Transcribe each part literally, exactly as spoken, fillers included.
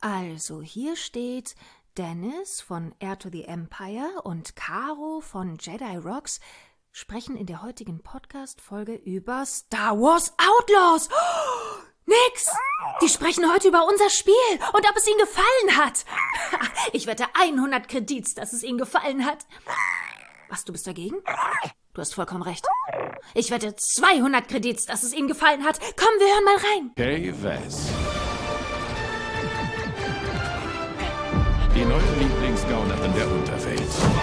Also, hier steht, Dennis von Heir to the Empire und Caro von Jedi Rocks sprechen in der heutigen Podcast-Folge über Star Wars Outlaws. Oh, nix! Die sprechen heute über unser Spiel und ob es ihnen gefallen hat. Ich wette hundert Kredits, dass es ihnen gefallen hat. Was, du bist dagegen? Du hast vollkommen recht. Ich wette zweihundert Kredits, dass es ihnen gefallen hat. Komm, wir hören mal rein. Kay Vess. Die neue Lieblingsgaunerin der Unterwelt.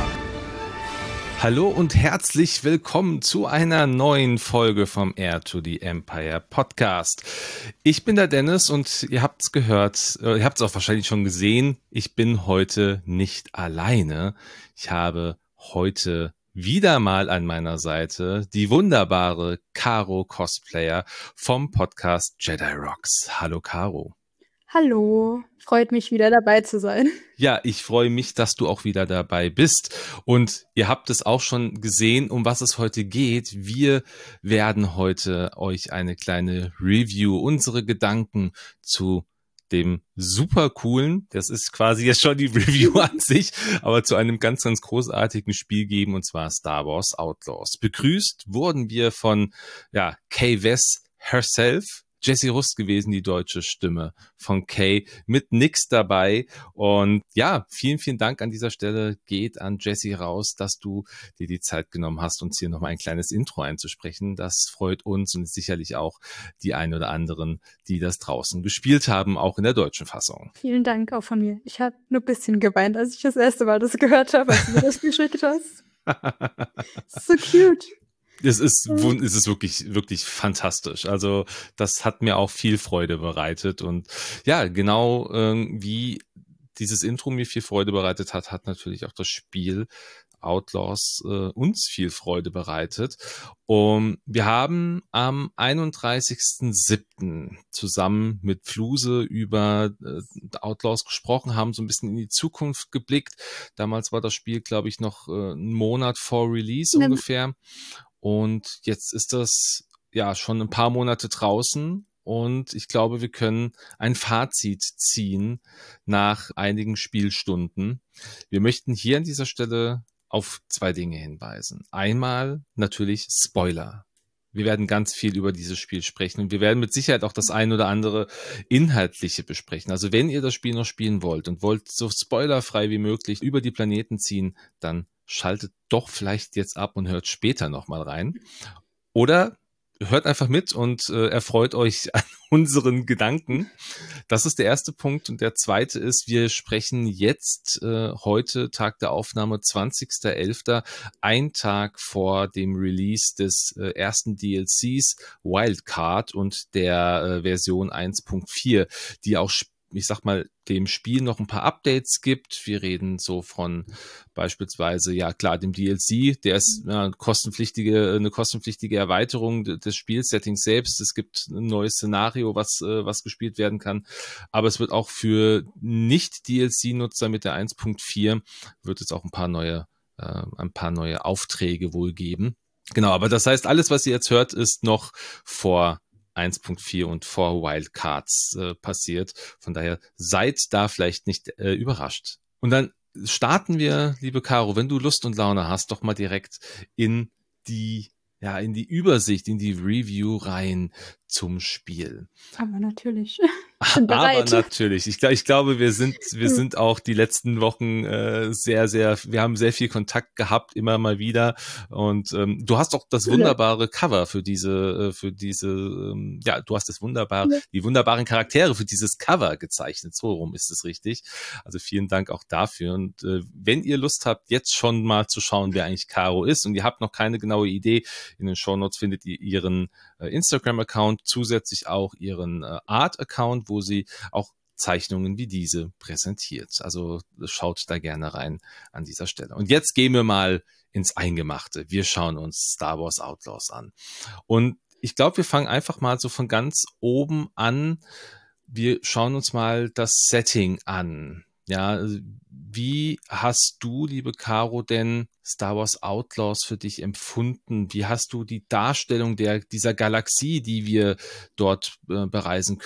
Hallo und herzlich willkommen zu einer neuen Folge vom Heir to the Empire Podcast. Ich bin der Dennis und ihr habt's gehört, äh, ihr habt's auch wahrscheinlich schon gesehen, ich bin heute nicht alleine. Ich habe heute wieder mal an meiner Seite die wunderbare Caro Cosplayer vom Podcast Jedi Rocks. Hallo Caro. Hallo, freut mich wieder dabei zu sein. Ja, ich freue mich, dass du auch wieder dabei bist. Und ihr habt es auch schon gesehen, um was es heute geht. Wir werden heute euch eine kleine Review, unsere Gedanken zu dem super coolen, das ist quasi jetzt schon die Review an sich, aber zu einem ganz, ganz großartigen Spiel geben, und zwar Star Wars Outlaws. Begrüßt wurden wir von ja, Kay Vess herself, Jessie Rust gewesen, die deutsche Stimme von Kay, mit Nix dabei. Und ja, vielen, vielen Dank an dieser Stelle geht an Jessie raus, dass du dir die Zeit genommen hast, uns hier nochmal ein kleines Intro einzusprechen. Das freut uns und sicherlich auch die ein oder anderen, die das draußen gespielt haben, auch in der deutschen Fassung. Vielen Dank auch von mir. Ich habe nur ein bisschen geweint, als ich das erste Mal das gehört habe, als du mir das geschickt hast. So cute. Es ist, es ist wirklich, wirklich fantastisch. Also das hat mir auch viel Freude bereitet. Und ja, genau äh, wie dieses Intro mir viel Freude bereitet hat, hat natürlich auch das Spiel Outlaws äh, uns viel Freude bereitet. Und wir haben am einunddreißigsten siebten zusammen mit Fluse über äh, Outlaws gesprochen, haben so ein bisschen in die Zukunft geblickt. Damals war das Spiel, glaube ich, noch äh, einen Monat vor Release ja. ungefähr. Und jetzt ist das ja schon ein paar Monate draußen und ich glaube, wir können ein Fazit ziehen nach einigen Spielstunden. Wir möchten hier an dieser Stelle auf zwei Dinge hinweisen. Einmal natürlich Spoiler. Wir werden ganz viel über dieses Spiel sprechen und wir werden mit Sicherheit auch das ein oder andere Inhaltliche besprechen. Also wenn ihr das Spiel noch spielen wollt und wollt so spoilerfrei wie möglich über die Planeten ziehen, dann schaltet doch vielleicht jetzt ab und hört später nochmal rein. Oder hört einfach mit und äh, erfreut euch an unseren Gedanken. Das ist der erste Punkt. Und der zweite ist, wir sprechen jetzt äh, heute, Tag der Aufnahme, zwanzigsten elften, ein Tag vor dem Release des äh, ersten D L Cs Wildcard und der äh, Version eins Punkt vier, die auch ich sag mal, dem Spiel noch ein paar Updates gibt. Wir reden so von beispielsweise, ja klar, dem D L C, der ist ja, kostenpflichtige, eine kostenpflichtige Erweiterung des Spielsettings selbst. Es gibt ein neues Szenario, was, was gespielt werden kann. Aber es wird auch für Nicht-D L C-Nutzer mit der eins Punkt vier wird es auch ein paar neue, äh, ein paar neue Aufträge wohl geben. Genau, aber das heißt, alles, was ihr jetzt hört, ist noch vor eins Punkt vier und vor Wildcards äh, passiert. Von daher seid da vielleicht nicht äh, überrascht. Und dann starten wir, liebe Caro, wenn du Lust und Laune hast, doch mal direkt in die, ja, in die Übersicht, in die Review rein zum Spiel. Aber natürlich. Aber natürlich. Ich, ich glaube, wir sind, wir sind auch die letzten Wochen äh, sehr, sehr, wir haben sehr viel Kontakt gehabt, immer mal wieder. Und ähm, du hast auch das wunderbare Cover für diese, für diese, ähm, ja, du hast das wunderbar, ja. die wunderbaren Charaktere für dieses Cover gezeichnet. So rum ist es richtig. Also vielen Dank auch dafür. Und äh, wenn ihr Lust habt, jetzt schon mal zu schauen, wer eigentlich Caro ist und ihr habt noch keine genaue Idee, in den Shownotes findet ihr ihren äh, Instagram-Account, zusätzlich auch ihren äh, Art-Account, wo sie auch Zeichnungen wie diese präsentiert. Also schaut da gerne rein an dieser Stelle. Und jetzt gehen wir mal ins Eingemachte. Wir schauen uns Star Wars Outlaws an. Und ich glaube, wir fangen einfach mal so von ganz oben an. Wir schauen uns mal das Setting an. Ja, wie hast du, liebe Caro, denn Star Wars Outlaws für dich empfunden? Wie hast du die Darstellung der dieser Galaxie, die wir dort äh, bereisen können,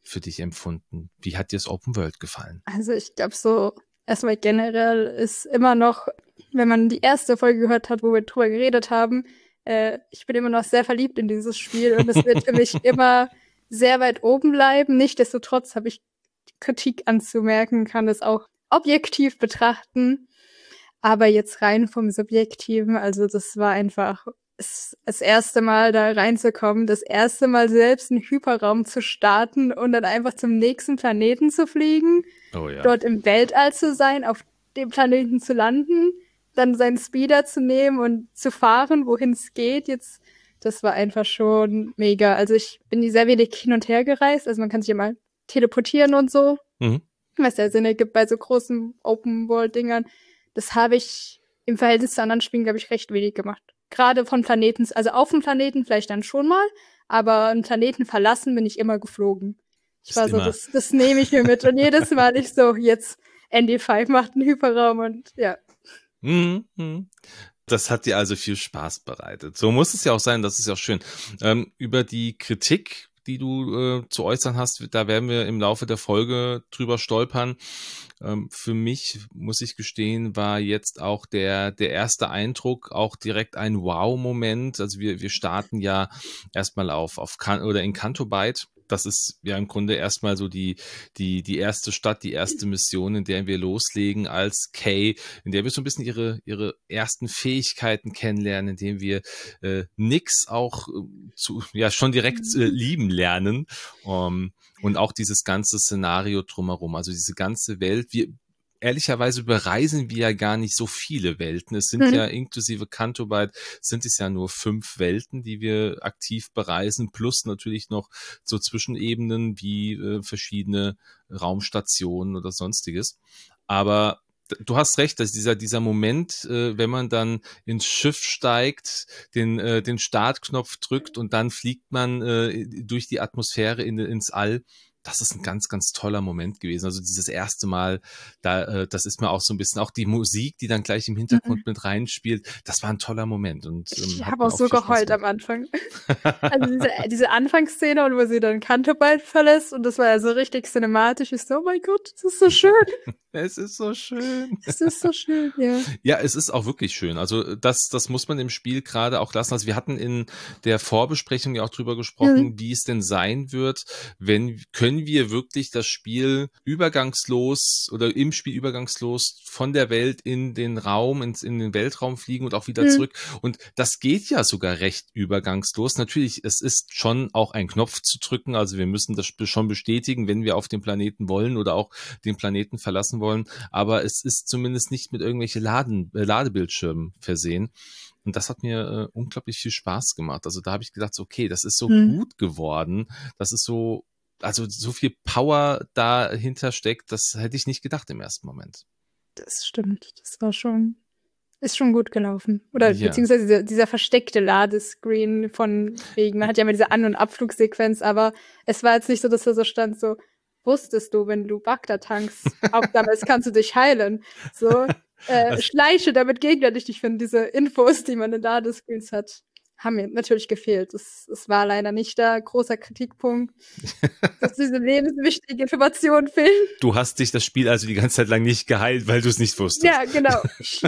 für dich empfunden? Wie hat dir das Open World gefallen? Also ich glaube so, erstmal generell ist immer noch, wenn man die erste Folge gehört hat, wo wir drüber geredet haben, äh, ich bin immer noch sehr verliebt in dieses Spiel und es wird für mich immer sehr weit oben bleiben. Nichtsdestotrotz habe ich Kritik anzumerken, kann es auch objektiv betrachten, aber jetzt rein vom Subjektiven, also das war einfach das, das erste Mal da reinzukommen, das erste Mal selbst einen Hyperraum zu starten und dann einfach zum nächsten Planeten zu fliegen, Oh ja. dort im Weltall zu sein, auf dem Planeten zu landen, dann seinen Speeder zu nehmen und zu fahren, wohin es geht. Jetzt, das war einfach schon mega. Also ich bin sehr wenig hin und her gereist, also man kann sich ja mal teleportieren und so, Mhm. was ja Sinn ergibt bei so großen Open-World-Dingern. Das habe ich im Verhältnis zu anderen Spielen, glaube ich, recht wenig gemacht. Gerade von Planeten, also auf dem Planeten vielleicht dann schon mal, aber einen Planeten verlassen bin ich immer geflogen. Ich Ist war so, immer. das, das nehme ich mir mit. Und jedes Mal ich so, jetzt N D fünf macht einen Hyperraum und ja. Mhm. Mhm. Das hat dir also viel Spaß bereitet. So muss es ja auch sein, das ist ja auch schön. Ähm, über die Kritik, die du äh, zu äußern hast, da werden wir im Laufe der Folge drüber stolpern. Ähm, für mich, muss ich gestehen, war jetzt auch der der erste Eindruck auch direkt ein Wow-Moment. Also wir wir starten ja erstmal auf auf Kan- oder in Cantobite. Das ist ja im Grunde erstmal so die die die erste Stadt, die erste Mission, in der wir loslegen als Kay, in der wir so ein bisschen ihre ihre ersten Fähigkeiten kennenlernen, in dem wir äh, Nyx auch äh, zu ja schon direkt äh, lieben lernen. Um, und auch dieses ganze Szenario drumherum, also diese ganze Welt. Wir ehrlicherweise bereisen wir ja gar nicht so viele Welten. Es sind Mhm. ja inklusive Cantobite sind es ja nur fünf Welten, die wir aktiv bereisen, plus natürlich noch so Zwischenebenen wie äh, verschiedene Raumstationen oder sonstiges. Aber d- du hast recht, dass dieser dieser Moment, äh, wenn man dann ins Schiff steigt, den äh, den Startknopf drückt und dann fliegt man äh, durch die Atmosphäre in, ins All. Das ist ein ganz, ganz toller Moment gewesen. Also dieses erste Mal, da, äh, das ist mir auch so ein bisschen, auch die Musik, die dann gleich im Hintergrund mit reinspielt, das war ein toller Moment und ähm, Ich hat habe auch mir auch so viel Spaß geheult am gemacht. Anfang. Also diese, diese Anfangsszene, und wo sie dann Cantobite verlässt und das war ja so richtig cinematisch. Ich so, oh mein Gott, das ist so schön. Es ist so schön. Es ist so schön, ja. Ja, es ist auch wirklich schön. Also das, das muss man im Spiel gerade auch lassen. Also wir hatten in der Vorbesprechung ja auch drüber gesprochen, Mhm. wie es denn sein wird, wenn können wir wirklich das Spiel übergangslos oder im Spiel übergangslos von der Welt in den Raum, ins, in den Weltraum fliegen und auch wieder Mhm. zurück. Und das geht ja sogar recht übergangslos. Natürlich, es ist schon auch ein Knopf zu drücken. Also wir müssen das schon bestätigen, wenn wir auf den Planeten wollen oder auch den Planeten verlassen wollen. Aber es ist zumindest nicht mit irgendwelche Laden, äh, Ladebildschirmen versehen. Und das hat mir äh, unglaublich viel Spaß gemacht. Also da habe ich gedacht, so, okay, das ist so Mhm. gut geworden. Das ist so, also so viel Power dahinter steckt, das hätte ich nicht gedacht im ersten Moment. Das stimmt. Das war schon, ist schon gut gelaufen. Oder Ja. beziehungsweise dieser, dieser versteckte Ladescreen von wegen, man hat ja immer diese An- und Abflugsequenz, aber es war jetzt nicht so, dass da so stand, so, wusstest du, wenn du Bagdad tankst, aufsammelst, kannst du dich heilen. So, äh, Also- schleiche, damit Gegner dich nicht finden. Diese Infos, die man in Ladescreens hat, haben mir natürlich gefehlt. Das, das war leider nicht da. Großer Kritikpunkt, dass diese lebenswichtigen Informationen fehlen. Du hast dich das Spiel also die ganze Zeit lang nicht geheilt, weil du es nicht wusstest. Ja, genau.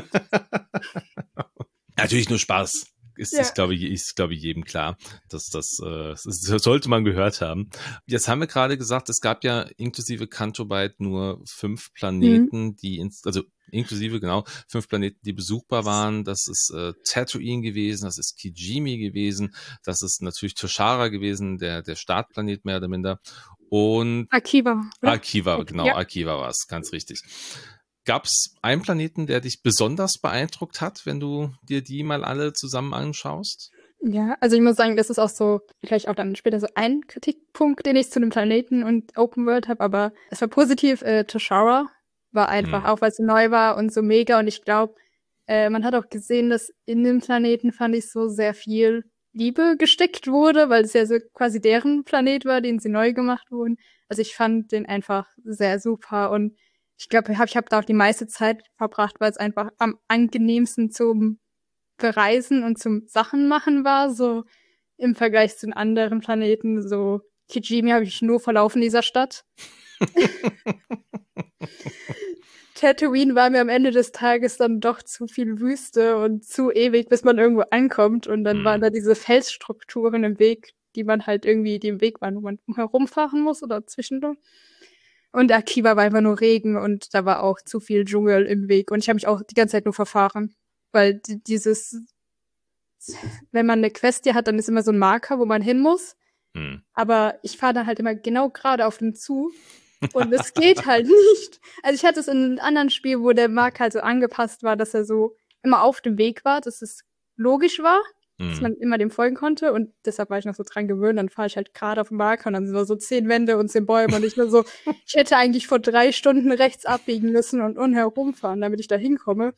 Natürlich nur Spaß. Ist, Ja. ist, glaube ich, ist, glaube ich, jedem klar, dass das, äh, das sollte man gehört haben. Jetzt haben wir gerade gesagt, es gab ja inklusive Cantobite nur fünf Planeten, Mhm. die, ins, also inklusive, genau, fünf Planeten, die besuchbar waren. Das ist äh, Tatooine gewesen, das ist Kijimi gewesen, das ist natürlich Toshara gewesen, der, der Startplanet mehr oder minder. Und Akiva, oder? Akiva, genau, Ja. Akiva war es, ganz richtig. Gab es einen Planeten, der dich besonders beeindruckt hat, wenn du dir die mal alle zusammen anschaust? Ja, also ich muss sagen, das ist auch so, vielleicht auch dann später so ein Kritikpunkt, den ich zu dem Planeten und Open World habe, aber es war positiv. Äh, Toshara war einfach, Hm. auch weil es so neu war und so mega, und ich glaube, äh, man hat auch gesehen, dass in dem Planeten, fand ich, so sehr viel Liebe gesteckt wurde, weil es ja so quasi deren Planet war, den sie neu gemacht wurden. Also ich fand den einfach sehr super, und ich glaube, ich habe ich hab da auch die meiste Zeit verbracht, weil es einfach am angenehmsten zum Bereisen und zum Sachen machen war, so im Vergleich zu den anderen Planeten, so Kijimi habe ich nur verlaufen in dieser Stadt. Tatooine war mir am Ende des Tages dann doch zu viel Wüste und zu ewig, bis man irgendwo ankommt. Und dann Hm. waren da diese Felsstrukturen im Weg, die man halt irgendwie dem Weg waren, wo man herumfahren muss oder zwischendurch. Und Akiva war einfach nur Regen und da war auch zu viel Dschungel im Weg. Und ich habe mich auch die ganze Zeit nur verfahren. Weil die, dieses, wenn man eine Quest hier hat, dann ist immer so ein Marker, wo man hin muss. Hm. Aber ich fahre dann halt immer genau gerade auf den zu. Und es geht halt nicht. Also ich hatte es in einem anderen Spiel, wo der Marker halt so angepasst war, dass er so immer auf dem Weg war, dass es logisch war, hm. dass man immer dem folgen konnte. Und deshalb war ich noch so dran gewöhnt. Dann fahre ich halt gerade auf den Marker und dann sind da so zehn Wände und zehn Bäume. Und ich nur so, ich hätte eigentlich vor drei Stunden rechts abbiegen müssen und unherum fahren, damit ich da hinkomme.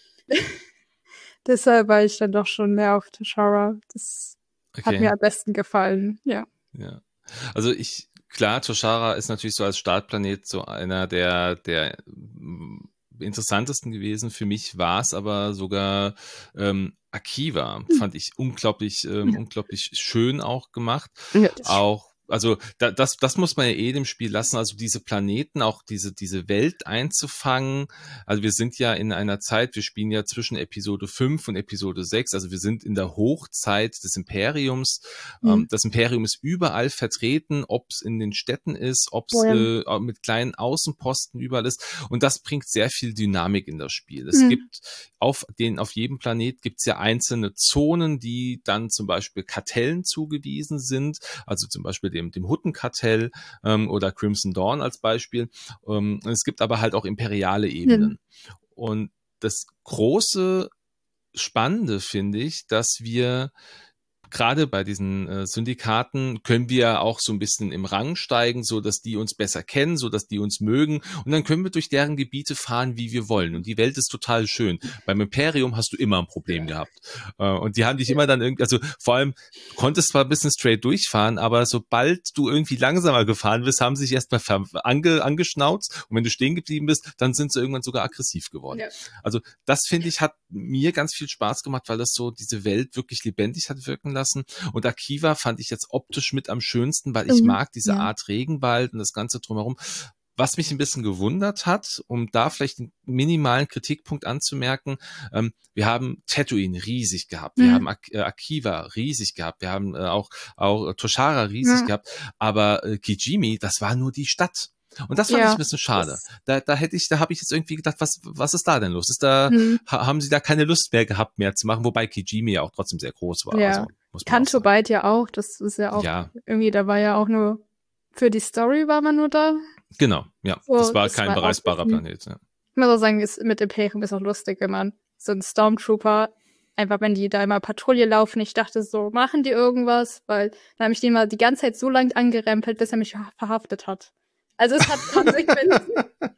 Deshalb war ich dann doch schon mehr auf Toshara. Das okay. hat mir am besten gefallen, ja. Ja. Also ich, klar, Toshara ist natürlich so als Startplanet so einer der, der interessantesten gewesen. Für mich war es aber sogar ähm, Akiva, hm. fand ich unglaublich, ähm, ja. unglaublich schön auch gemacht. Ja, auch Also da, das, das muss man ja eh dem Spiel lassen, also diese Planeten, auch diese, diese Welt einzufangen. Also wir sind ja in einer Zeit, wir spielen ja zwischen Episode fünf und Episode sechs, also wir sind in der Hochzeit des Imperiums. Mhm. Ähm, das Imperium ist überall vertreten, ob es in den Städten ist, ob es oh ja. äh, mit kleinen Außenposten überall ist. Und das bringt sehr viel Dynamik in das Spiel. Es mhm. gibt auf den, auf jedem Planet gibt es ja einzelne Zonen, die dann zum Beispiel Kartellen zugewiesen sind, also zum Beispiel dem, dem Huttenkartell ähm, oder Crimson Dawn als Beispiel. Ähm, es gibt aber halt auch imperiale Ebenen. Ja. Und das große Spannende finde ich, dass wir gerade bei diesen äh, Syndikaten können wir auch so ein bisschen im Rang steigen, so dass die uns besser kennen, so dass die uns mögen, und dann können wir durch deren Gebiete fahren, wie wir wollen. Und die Welt ist total schön. Beim Imperium hast du immer ein Problem gehabt. Äh, und die haben dich immer dann irgendwie, also vor allem, du konntest zwar ein bisschen straight durchfahren, aber sobald du irgendwie langsamer gefahren bist, haben sie sich erstmal ange, angeschnauzt. Und wenn du stehen geblieben bist, dann sind sie irgendwann sogar aggressiv geworden. Ja. Also das, finde ich, hat mir ganz viel Spaß gemacht, weil das so diese Welt wirklich lebendig hat wirken lassen. Und Akiva fand ich jetzt optisch mit am schönsten, weil ich mhm, mag diese ja. Art Regenwald und das Ganze drumherum. Was mich ein bisschen gewundert hat, um da vielleicht einen minimalen Kritikpunkt anzumerken, ähm, wir haben Tatooine riesig gehabt, wir mhm. haben Ak- äh, Akiva riesig gehabt, wir haben äh, auch, auch Toshara riesig mhm. gehabt, aber äh, Kijimi, das war nur die Stadt. Und das fand ja, ich ein bisschen schade. Da, da hätte ich, da habe ich jetzt irgendwie gedacht, was, was ist da denn los? Ist da, hm. ha, haben sie da keine Lust mehr gehabt, mehr zu machen? Wobei Kijimi ja auch trotzdem sehr groß war. Ja. Also, Canto Bight ja auch. Das ist ja auch ja. irgendwie, da war ja auch nur, für die Story war man nur da. Genau, ja. So, das war das kein war bereisbarer Planet. Ja. Ich muss auch sagen, ist, mit Imperium ist auch lustig, wenn man so ein Stormtrooper, einfach wenn die da immer Patrouille laufen, ich dachte so, machen die irgendwas? Weil dann habe ich den mal die ganze Zeit so lang angerempelt, bis er mich verhaftet hat. Also es hat Konsequenzen.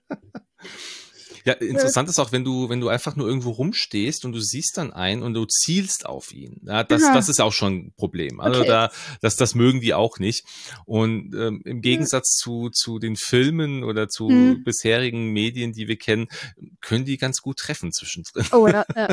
Ja, interessant ist auch, wenn du, wenn du einfach nur irgendwo rumstehst und du siehst dann einen und du zielst auf ihn. Ja, das, ja. das ist auch schon ein Problem. Also okay. da, das, das mögen die auch nicht. Und ähm, im Gegensatz ja. zu, zu den Filmen oder zu hm. bisherigen Medien, die wir kennen, können die ganz gut treffen zwischendrin. Oh, ja. ja.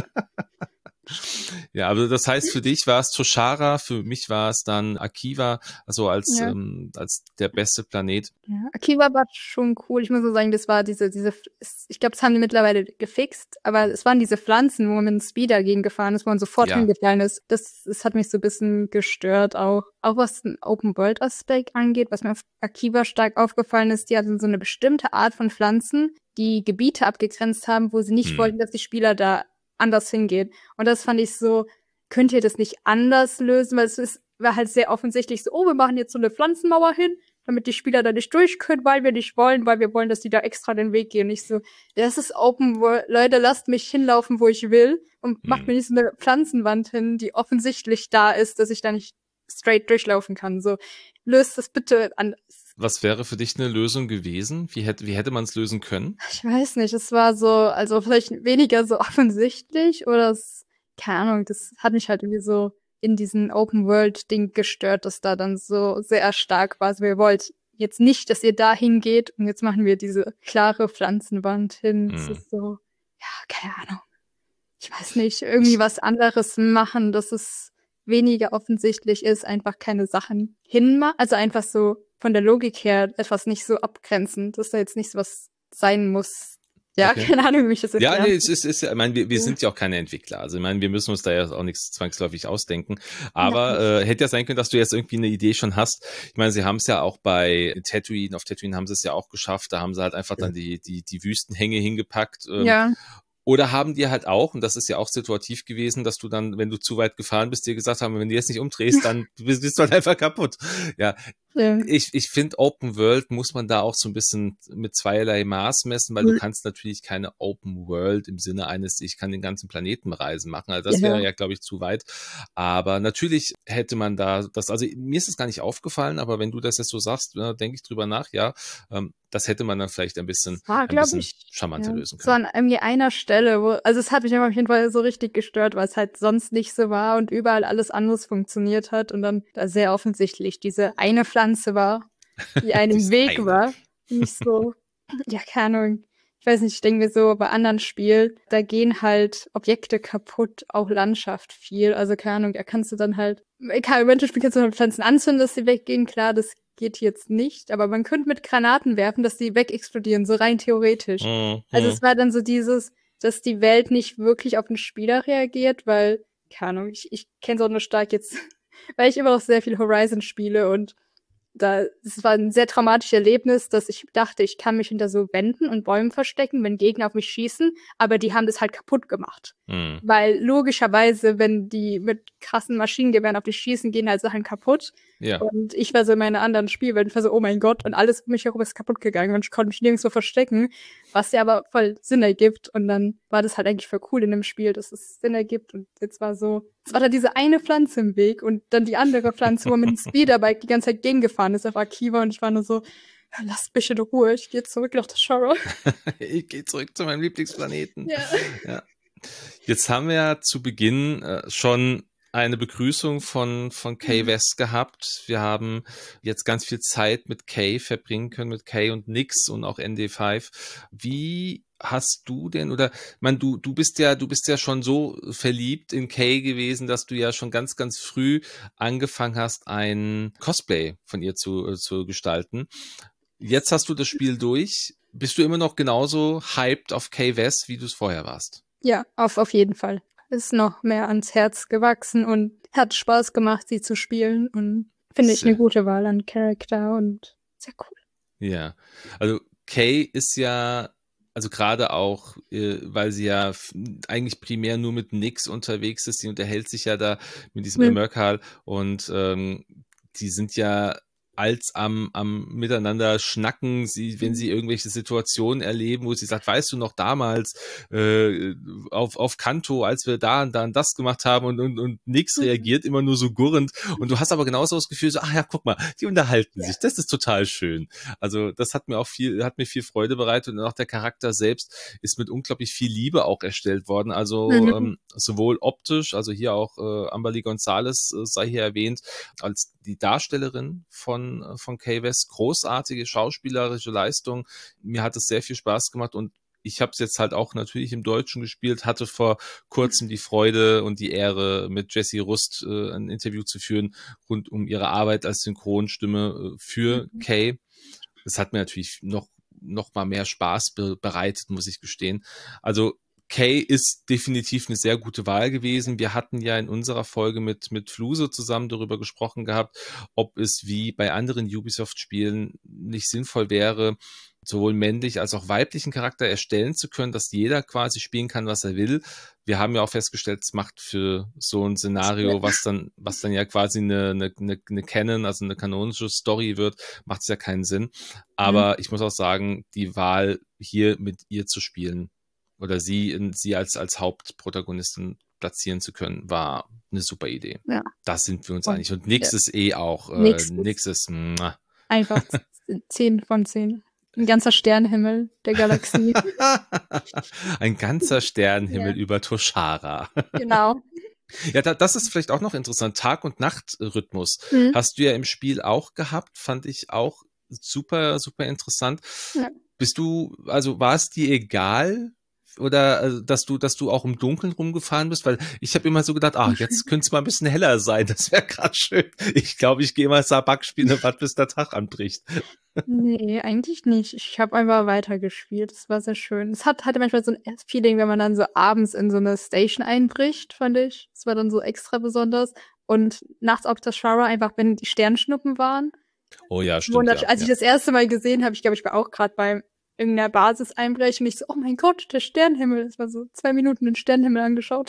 Ja, also das heißt, für dich war es Toshara, für mich war es dann Akiva, also als ja. ähm, als der beste Planet. Ja, Akiva war schon cool. Ich muss so sagen, das war diese, diese, ich glaube, das haben die mittlerweile gefixt, aber es waren diese Pflanzen, wo man mit einem Speeder gegen gefahren ist, wo man sofort ja. hingefallen ist. Das, das hat mich so ein bisschen gestört auch. Auch was den Open-World-Aspekt angeht, was mir auf Akiva stark aufgefallen ist, die hatten so eine bestimmte Art von Pflanzen, die Gebiete abgegrenzt haben, wo sie nicht hm. wollten, dass die Spieler da anders hingeht. Und das fand ich so, könnt ihr das nicht anders lösen? Weil es ist, war halt sehr offensichtlich so, oh, wir machen jetzt so eine Pflanzenmauer hin, damit die Spieler da nicht durch können, weil wir nicht wollen, weil wir wollen, dass die da extra den Weg gehen. Nicht so, das ist Open World, Leute, lasst mich hinlaufen, wo ich will und mhm. macht mir nicht so eine Pflanzenwand hin, die offensichtlich da ist, dass ich da nicht straight durchlaufen kann. So, löst das bitte anders. Was wäre für dich eine Lösung gewesen? Wie hätte, wie hätte man es lösen können? Ich weiß nicht, es war so, also vielleicht weniger so offensichtlich oder es, keine Ahnung, das hat mich halt irgendwie so in diesen Open-World-Ding gestört, dass da dann so sehr stark war. Also wir wollten jetzt nicht, dass ihr da hingeht und jetzt machen wir diese klare Pflanzenwand hin. Es mm. ist so, ja, keine Ahnung. Ich weiß nicht, irgendwie was anderes machen, dass es weniger offensichtlich ist, einfach keine Sachen hinmachen. Also einfach so von der Logik her etwas nicht so abgrenzend, dass da jetzt nicht so was sein muss. Ja, Okay. keine Ahnung, wie ich das Ja, erklären. nee, es ist, ist ja, ich meine, wir, wir Ja. sind ja auch keine Entwickler. Also ich meine, wir müssen uns da ja auch nichts zwangsläufig ausdenken. Aber äh, hätte ja sein können, dass du jetzt irgendwie eine Idee schon hast. Ich meine, sie haben es ja auch bei Tatooine, auf Tatooine haben sie es ja auch geschafft. Da haben sie halt einfach dann die, die, die Wüstenhänge hingepackt. Ähm, Ja. Oder haben die halt auch, und das ist ja auch situativ gewesen, dass du dann, wenn du zu weit gefahren bist, dir gesagt haben, wenn du jetzt nicht umdrehst, dann bist, bist du halt einfach kaputt. Ja, Ja. ich, ich finde, Open World muss man da auch so ein bisschen mit zweierlei Maß messen, weil Mhm. du kannst natürlich keine Open World im Sinne eines, ich kann den ganzen Planeten bereisen machen. Also das Ja. wäre ja, glaube ich, zu weit. Aber natürlich hätte man da das, also mir ist es gar nicht aufgefallen, aber wenn du das jetzt so sagst, ja, denke ich drüber nach, ja, ähm, das hätte man dann vielleicht ein bisschen, Das war, ein glaube bisschen ich, charmanter ja, lösen so können. an irgendwie einer Stelle, wo, also es hat mich auf jeden Fall so richtig gestört, weil es halt sonst nicht so war und überall alles anderes funktioniert hat und dann da sehr offensichtlich diese eine Pflanze war, die einem Diese Weg eine. war. Nicht so, ja, keine Ahnung. Ich weiß nicht, ich denke mir so, bei anderen Spielen, da gehen halt Objekte kaputt, auch Landschaft viel. Also keine Ahnung, da kannst du dann halt, egal, im Menschenspiel kannst du halt Pflanzen anzünden, dass sie weggehen. Klar, das geht jetzt nicht, aber man könnte mit Granaten werfen, dass die wegexplodieren, so rein theoretisch. Mhm. Also es war dann so dieses, dass die Welt nicht wirklich auf den Spieler reagiert, weil, keine Ahnung, ich, ich kenne es auch nur stark jetzt, weil ich immer noch sehr viel Horizon spiele und da, es war ein sehr traumatisches Erlebnis, dass ich dachte, ich kann mich hinter so Wänden und Bäumen verstecken, wenn Gegner auf mich schießen, aber die haben das halt kaputt gemacht. Mhm. Weil logischerweise, wenn die mit krassen Maschinengewehren auf dich schießen, gehen halt Sachen kaputt. Ja. Und ich war so in meiner anderen Spielwelt, ich war so, oh mein Gott, und alles um mich herum ist kaputt gegangen und ich konnte mich nirgendwo verstecken, was ja aber voll Sinn ergibt. Und dann war das halt eigentlich voll cool in dem Spiel, dass es Sinn ergibt. Und jetzt war so, es war da diese eine Pflanze im Weg und dann die andere Pflanze, wo man mit dem Speederbike die ganze Zeit gegengefahren ist auf Akiva und ich war nur so, lasst mich in Ruhe, ich gehe zurück nach der Shara. Ich gehe zurück zu meinem Lieblingsplaneten. Ja. Ja. Jetzt haben wir ja zu Beginn äh, schon eine Begrüßung von, von Kay Mhm. West gehabt. Wir haben jetzt ganz viel Zeit mit Kay verbringen können, mit Kay und Nix und auch N D fünf. Wie hast du denn, oder, ich meine, du, du bist ja, du bist ja schon so verliebt in Kay gewesen, dass du ja schon ganz, ganz früh angefangen hast, ein Cosplay von ihr zu, äh, zu gestalten. Jetzt hast du das Spiel durch. Bist du immer noch genauso hyped auf Kay West, wie du es vorher warst? Ja, auf, auf jeden Fall. Ist noch mehr ans Herz gewachsen und hat Spaß gemacht, sie zu spielen und finde ich Sehr. eine gute Wahl an Charakter und sehr cool. Ja, also Kay ist ja, also gerade auch, äh, weil sie ja f- eigentlich primär nur mit Nix unterwegs ist, die unterhält sich ja da mit diesem Mhm. Emerkal und ähm, die sind ja als am, am miteinander schnacken, sie, wenn sie irgendwelche Situationen erleben, wo sie sagt, weißt du noch damals äh, auf, auf Kanto, als wir da und da und das gemacht haben und, und, und nix Mhm. reagiert, immer nur so gurrend und du hast aber genauso das Gefühl, so, ach ja, guck mal, die unterhalten sich, das ist total schön. Also das hat mir auch viel, hat mir viel Freude bereitet und auch der Charakter selbst ist mit unglaublich viel Liebe auch erstellt worden, also Mhm. ähm, sowohl optisch, also hier auch äh, Amberly Gonzalez äh, sei hier erwähnt, als die Darstellerin von von Kay West, großartige schauspielerische Leistung. Mir hat es sehr viel Spaß gemacht und ich habe es jetzt halt auch natürlich im Deutschen gespielt, hatte vor kurzem die Freude und die Ehre, mit Jessie Rust äh, ein Interview zu führen rund um ihre Arbeit als Synchronstimme äh, für Mhm. Kay. Das hat mir natürlich noch noch mal mehr Spaß be bereitet, muss ich gestehen. Also Kay ist definitiv eine sehr gute Wahl gewesen. Wir hatten ja in unserer Folge mit, mit Fluse zusammen darüber gesprochen gehabt, ob es wie bei anderen Ubisoft-Spielen nicht sinnvoll wäre, sowohl männlich als auch weiblichen Charakter erstellen zu können, dass jeder quasi spielen kann, was er will. Wir haben ja auch festgestellt, es macht für so ein Szenario, was dann, was dann ja quasi eine, eine, eine, eine Canon, also eine kanonische Story wird, macht es ja keinen Sinn. Aber Mhm. ich muss auch sagen, die Wahl hier mit ihr zu spielen, oder sie, in, sie als, als Hauptprotagonistin platzieren zu können, war eine super Idee. Ja. Da sind wir uns Und einig. Und nix ja. ist eh auch, äh, Nix ist- nix ist, muah. Einfach zehn von zehn. Ein ganzer Sternenhimmel der Galaxie. Ein ganzer Sternenhimmel Ja. über Toshara. Genau. Ja, da, das ist vielleicht auch noch interessant. Tag- und Nachtrhythmus Mhm. hast du ja im Spiel auch gehabt, fand ich auch super, super interessant. Ja. Bist du, also war es dir egal, oder also, dass du, dass du auch im Dunkeln rumgefahren bist? Weil ich habe immer so gedacht, ah, jetzt könnte es mal ein bisschen heller sein. Das wäre gerade schön. Ich glaube, ich gehe mal Sabak spielen, bis der Tag anbricht. Nee, eigentlich nicht. Ich habe einfach weitergespielt. Das war sehr schön. Es hat, hatte manchmal so ein Feeling, wenn man dann so abends in so eine Station einbricht, fand ich. Das war dann so extra besonders. Und nachts auf der Shara einfach, wenn die Sternschnuppen waren. Oh ja, stimmt. Wundersch- Ja, Als ich ja. das erste Mal gesehen habe, ich glaube, ich war auch gerade bei irgendeiner Basis einbrechen und ich so, oh mein Gott, der Sternenhimmel. Das war so zwei Minuten den Sternenhimmel angeschaut.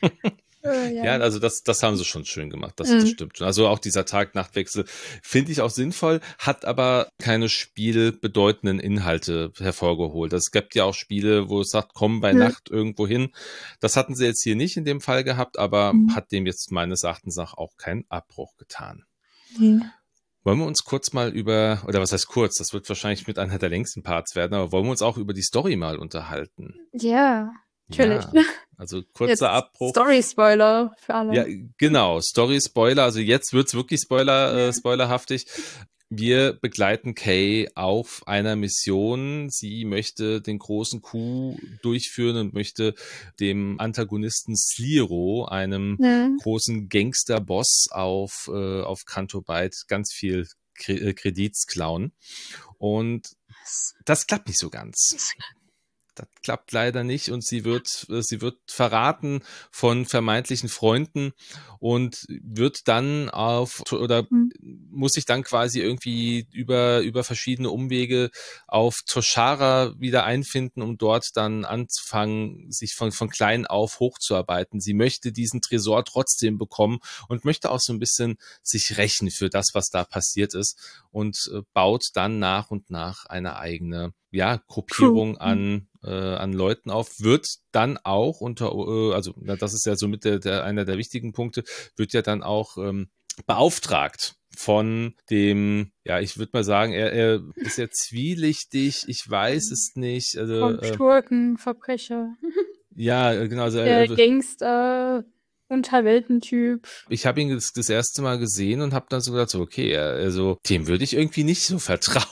äh, ja. Ja, also das, das haben sie schon schön gemacht, das, das Mhm. stimmt schon. Also auch dieser Tag-Nacht-Wechsel finde ich auch sinnvoll, hat aber keine spielbedeutenden Inhalte hervorgeholt. Es gibt ja auch Spiele, wo es sagt, komm bei Mhm. Nacht irgendwo hin. Das hatten sie jetzt hier nicht in dem Fall gehabt, aber Mhm. hat dem jetzt meines Erachtens nach auch keinen Abbruch getan. Nee. Wollen wir uns kurz mal über, oder was heißt kurz, das wird wahrscheinlich mit einer der längsten Parts werden, aber wollen wir uns auch über die Story mal unterhalten? Ja, natürlich. Ja, also kurzer Jetzt Abbruch. Story-Spoiler für alle. Ja, genau, Story-Spoiler, also jetzt wird's wirklich Spoiler, Ja. äh, spoilerhaftig. Wir begleiten Kay auf einer Mission. Sie möchte den großen Coup durchführen und möchte dem Antagonisten Sliro, einem Mhm. großen Gangster-Boss auf, äh, auf Canto Bight, ganz viel Kre- äh, Kredits klauen. Und das klappt nicht so ganz. Das klappt leider nicht und sie wird, äh, sie wird verraten von vermeintlichen Freunden und wird dann auf, oder Mhm. muss sich dann quasi irgendwie über, über verschiedene Umwege auf Toshara wieder einfinden, um dort dann anzufangen, sich von, von klein auf hochzuarbeiten. Sie möchte diesen Tresor trotzdem bekommen und möchte auch so ein bisschen sich rächen für das, was da passiert ist und äh, baut dann nach und nach eine eigene, ja, Gruppierung Crew. an, äh, an Leuten auf, wird dann auch unter, äh, also na, das ist ja so mit der, der, einer der wichtigen Punkte, wird ja dann auch ähm, beauftragt von dem, ja, ich würde mal sagen, er, er ist ja zwielichtig, ich weiß es nicht, also Vom äh, Schurken, Verbrecher, ja, genau, also er, der er, Gangster, Unterweltentyp. ich habe ihn das, das erste Mal gesehen und habe dann so gedacht, so, okay, er- also dem würde ich irgendwie nicht so vertrauen.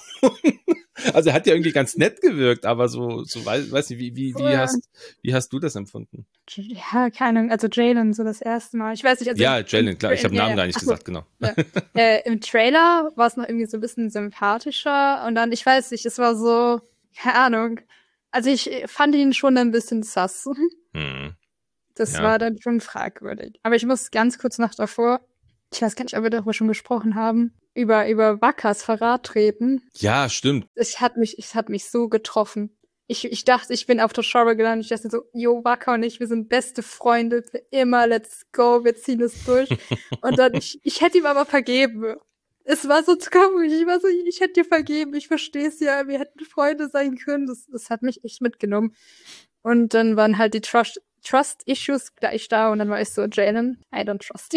Also er hat ja irgendwie ganz nett gewirkt, aber so, so weiß, weiß nicht, wie, wie, wie Ja. hast, wie hast du das empfunden? Ja, keine Ahnung, also Jalen so das erste Mal. Ich weiß nicht, also Ja, im- Jalen, im klar, ich habe Tra- Namen ja, gar nicht ach so, gesagt, genau. Ja. äh, Im Trailer war es noch irgendwie so ein bisschen sympathischer und dann, ich weiß nicht, es war so, keine Ahnung. Also ich äh, fand ihn schon ein bisschen sass. Hm. Das Ja. war dann schon fragwürdig. Aber ich muss ganz kurz noch davor, ich weiß gar nicht, ob wir darüber schon gesprochen haben, über, über Wackers Verrat treten. Ja, stimmt. Es hat mich, es hat mich so getroffen. Ich, ich dachte, ich bin auf Toshara gelandet. Ich dachte so, yo, Wacker und ich, wir sind beste Freunde für immer, let's go, wir ziehen es durch. Und dann, ich, ich hätte ihm aber vergeben. Es war so traurig. Ich war so, ich hätte dir vergeben, ich verstehe es ja, wir hätten Freunde sein können. Das, das hat mich echt mitgenommen. Und dann waren halt die Trust, Trust-Issues gleich da und dann war ich so, Jalen, I don't trust you.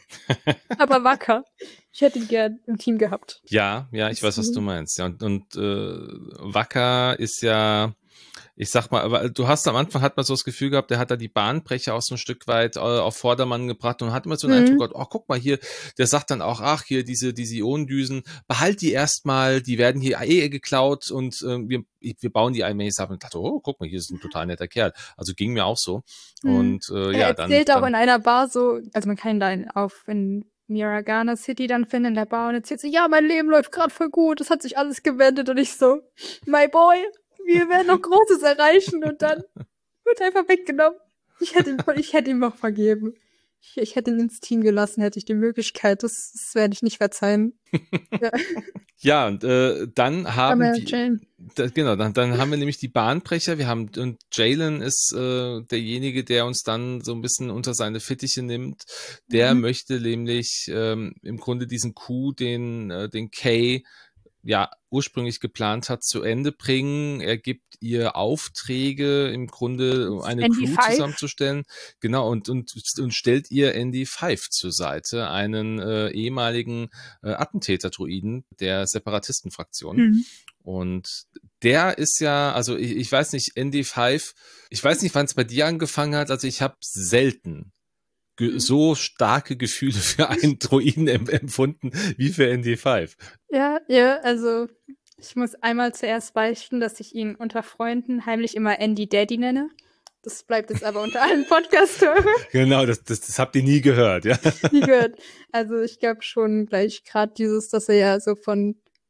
Aber Wacker. Ich hätte ihn gern im Team gehabt. Ja, ja, ich weiß, was du meinst. Ja, und, und äh, Wacker ist ja, ich sag mal, aber du hast am Anfang hat man so das Gefühl gehabt, der hat da die Bahnbrecher auch so ein Stück weit äh, auf Vordermann gebracht und hat immer so einen Mhm. Eindruck gehabt, oh, guck mal hier, der sagt dann auch, ach, hier diese, diese Ionendüsen, behalt die erstmal, die werden hier eh geklaut und äh, wir, wir bauen die allmählich ab und dachte, oh, guck mal, hier ist ein total netter Kerl. Also ging mir auch so. Mhm. Und äh, Er ja, dann, erzählt auch dann in einer Bar so, also man kann ihn da in- auf in Miragana City dann finden in der Bar und erzählt so, ja, mein Leben läuft gerade voll gut, es hat sich alles gewendet und ich so, my boy, wir werden noch Großes erreichen und dann wird er einfach weggenommen. Ich hätte ihm, ich hätte ihm auch vergeben. Ich, ich hätte ihn ins Team gelassen, hätte ich die Möglichkeit, das, das werde ich nicht verzeihen. Ja. ja, und äh, dann haben Aber wir, Jane, da, genau, dann, dann haben wir nämlich die Bahnbrecher. Wir haben, und Jalen ist äh, derjenige, der uns dann so ein bisschen unter seine Fittiche nimmt. Der Mhm. möchte nämlich ähm, im Grunde diesen Coup, den, äh, den Kay ja ursprünglich geplant hat, zu Ende bringen. Er gibt ihr Aufträge, im Grunde um eine N D Crew fünf. zusammenzustellen. Genau, und, und, und stellt ihr N D fünf zur Seite, einen äh, ehemaligen äh, Attentäter-Druiden der Separatistenfraktion. Mhm. Und der ist ja, also ich, ich weiß nicht, N D fünf, ich weiß nicht, wann es bei dir angefangen hat, also ich habe selten ge- so starke Gefühle für einen Druiden em- empfunden wie für N D fünf. Ja, ja, also Ich muss einmal zuerst beichten, dass ich ihn unter Freunden heimlich immer Andy Daddy nenne. Das bleibt jetzt aber unter allen Podcast-Hörern. Genau, das, das, das habt ihr nie gehört, ja. Nie gehört. Also ich glaube schon gleich gerade dieses, dass er ja so von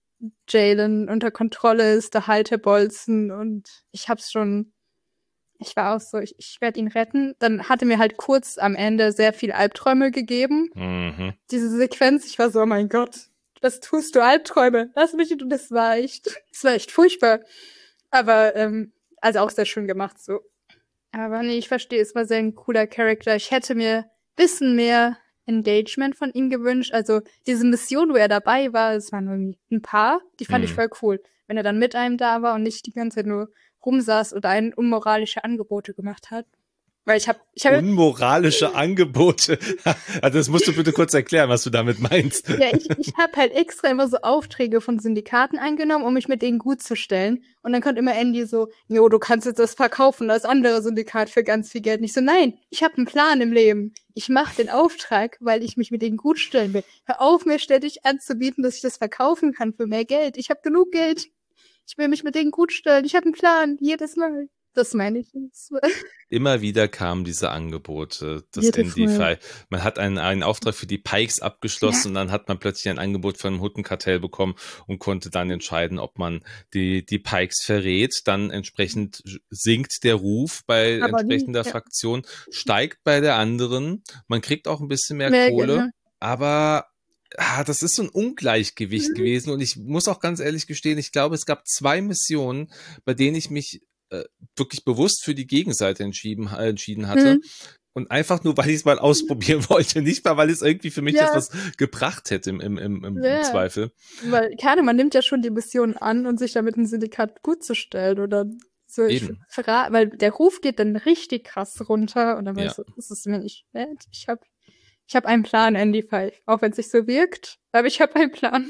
Jalen unter Kontrolle ist, der Haltebolzen, und ich hab's schon, ich war auch so, ich, ich werde ihn retten. Dann hatte mir halt kurz am Ende sehr viel Albträume gegeben. Mhm. Diese Sequenz, ich war so, oh mein Gott, was tust du, Albträume? Lass mich, und das war echt, das war echt furchtbar. Aber, ähm, also auch sehr schön gemacht so. Aber nee, ich verstehe, es war sehr ein cooler Charakter. Ich hätte mir ein bisschen mehr Engagement von ihm gewünscht. Also diese Mission, wo er dabei war, es waren irgendwie ein paar, die fand Mhm. ich voll cool. Wenn er dann mit einem da war und nicht die ganze Zeit nur rumsaß oder einen unmoralische Angebote gemacht hat. Weil ich habe ich hab, Unmoralische Angebote. Also das musst du bitte kurz erklären, was du damit meinst. ja, ich, ich habe halt extra immer so Aufträge von Syndikaten eingenommen, um mich mit denen gut zu stellen. Und dann kommt immer Andy so, jo, du kannst jetzt das verkaufen, das andere Syndikat für ganz viel Geld. Und ich so, nein, ich habe einen Plan im Leben. Ich mache den Auftrag, weil ich mich mit denen gut stellen will. Hör auf, mir ständig anzubieten, dass ich das verkaufen kann für mehr Geld. Ich habe genug Geld. Ich will mich mit denen gut stellen. Ich habe einen Plan, jedes Mal. Das meine ich. Immer wieder kamen diese Angebote, das Jedes N D Mal. V. Man hat einen, einen Auftrag für die Pikes abgeschlossen und dann hat man plötzlich ein Angebot von einem Huttenkartell bekommen und konnte dann entscheiden, ob man die, die Pikes verrät. Dann entsprechend sinkt der Ruf bei Aber nie, entsprechender ja. Fraktion, steigt bei der anderen. Man kriegt auch ein bisschen mehr, Mehr Kohle, Geld, ne? aber ah, das ist so ein Ungleichgewicht Mhm. gewesen und ich muss auch ganz ehrlich gestehen, ich glaube, es gab zwei Missionen, bei denen ich mich äh, wirklich bewusst für die Gegenseite entschieden, äh, entschieden hatte. Mhm. Und einfach nur, weil ich es mal ausprobieren wollte, nicht mal, weil es irgendwie für mich Ja. etwas gebracht hätte im, im, im, im Ja. Zweifel. Weil, keine, man nimmt ja schon die Mission an, um sich damit ein Syndikat gut zu stellen oder so. Ich Eben. verrate, weil der Ruf geht dann richtig krass runter und dann war Ja. ich so, das ist mir nicht wert. Ich hab, ich hab einen Plan, Andy Five. Auch wenn es sich so wirkt, aber ich hab einen Plan.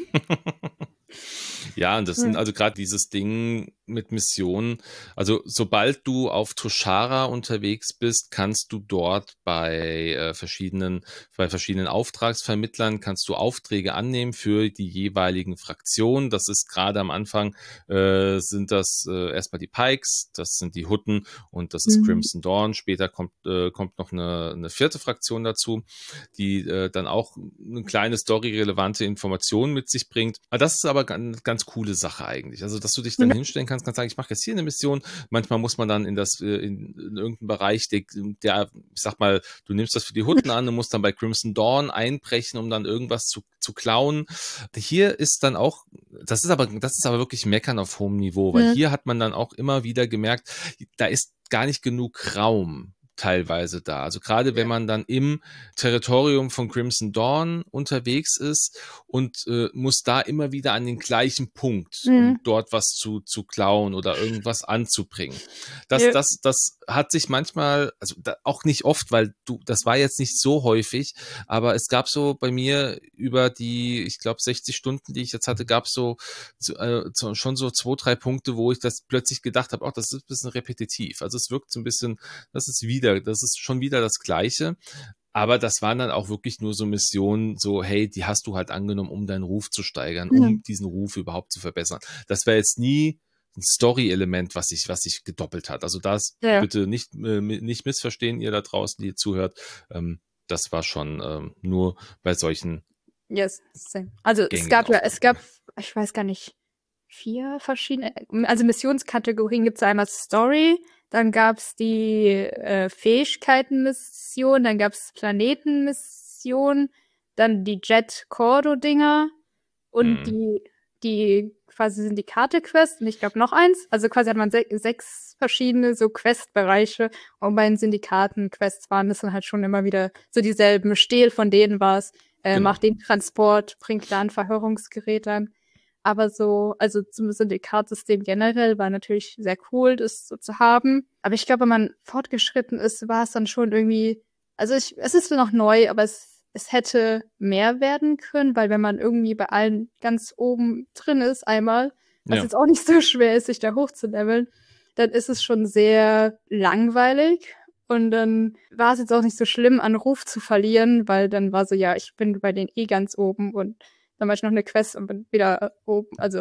Ja, und das sind Ja. also gerade dieses Ding mit Missionen. Also sobald du auf Toshara unterwegs bist, kannst du dort bei äh, verschiedenen, bei verschiedenen Auftragsvermittlern kannst du Aufträge annehmen für die jeweiligen Fraktionen. Das ist gerade am Anfang äh, sind das äh, erstmal die Pikes, das sind die Hutten und das ist Mhm. Crimson Dawn. Später kommt äh, kommt noch eine, eine vierte Fraktion dazu, die äh, dann auch eine kleine storyrelevante Information mit sich bringt. Aber das ist aber ganz, ganz coole Sache eigentlich. Also, dass du dich dann Ja. hinstellen kannst, kannst sagen, ich mache jetzt hier eine Mission. Manchmal muss man dann in das äh, in, in irgendeinen Bereich, der, der, ich sag mal, du nimmst das für die Hutten an, du musst dann bei Crimson Dawn einbrechen, um dann irgendwas zu, zu klauen. Hier ist dann auch, das ist aber, das ist aber wirklich Meckern auf hohem Niveau, weil Ja. hier hat man dann auch immer wieder gemerkt, da ist gar nicht genug Raum teilweise da. Also gerade wenn man dann im Territorium von Crimson Dawn unterwegs ist und äh, muss da immer wieder an den gleichen Punkt, um Mhm. dort was zu, zu klauen oder irgendwas anzubringen. Das, Ja. das, das hat sich manchmal, also da, auch nicht oft, weil du, das war jetzt nicht so häufig, aber es gab so bei mir über die, ich glaube, sechzig Stunden, die ich jetzt hatte, gab es so, so, äh, so schon so zwei, drei Punkte, wo ich das plötzlich gedacht habe, ach, das ist ein bisschen repetitiv. Also es wirkt so ein bisschen, das ist wieder, das ist schon wieder das Gleiche. Aber das waren dann auch wirklich nur so Missionen, so, hey, die hast du halt angenommen, um deinen Ruf zu steigern, um Mhm. diesen Ruf überhaupt zu verbessern. Das wäre jetzt nie ein Story-Element, was sich, was sich gedoppelt hat. Also das Ja. bitte nicht, äh, nicht missverstehen, ihr da draußen, die zuhört. Ähm, das war schon ähm, nur bei solchen Yes, same. Also es gängigen gab ja, Aufgaben. es gab, ich weiß gar nicht, vier verschiedene, also Missionskategorien gibt's ja einmal Story, dann gab's die äh, Fähigkeitenmission, dann gab's Planetenmission, dann die Jet Cordo-Dinger und Mhm. die, die quasi Syndikate-Quest und ich glaube noch eins. Also quasi hat man se sechs verschiedene so Quest-Bereiche und bei den Syndikaten-Quests waren das dann halt schon immer wieder so dieselben. Stehl von denen war's, äh, Genau. macht den Transport, bringt da ein Verhörungsgerät an. Aber so, also zum Syndikatsystem generell war natürlich sehr cool, das so zu haben. Aber ich glaube, wenn man fortgeschritten ist, war es dann schon irgendwie, also ich, es ist noch neu, aber es, es hätte mehr werden können, weil wenn man irgendwie bei allen ganz oben drin ist einmal, was Ja. jetzt auch nicht so schwer ist, sich da hochzuleveln, dann ist es schon sehr langweilig. Und dann war es jetzt auch nicht so schlimm, an Ruf zu verlieren, weil dann war so, ja, ich bin bei denen eh ganz oben und dann mache ich noch eine Quest und bin wieder oben. Also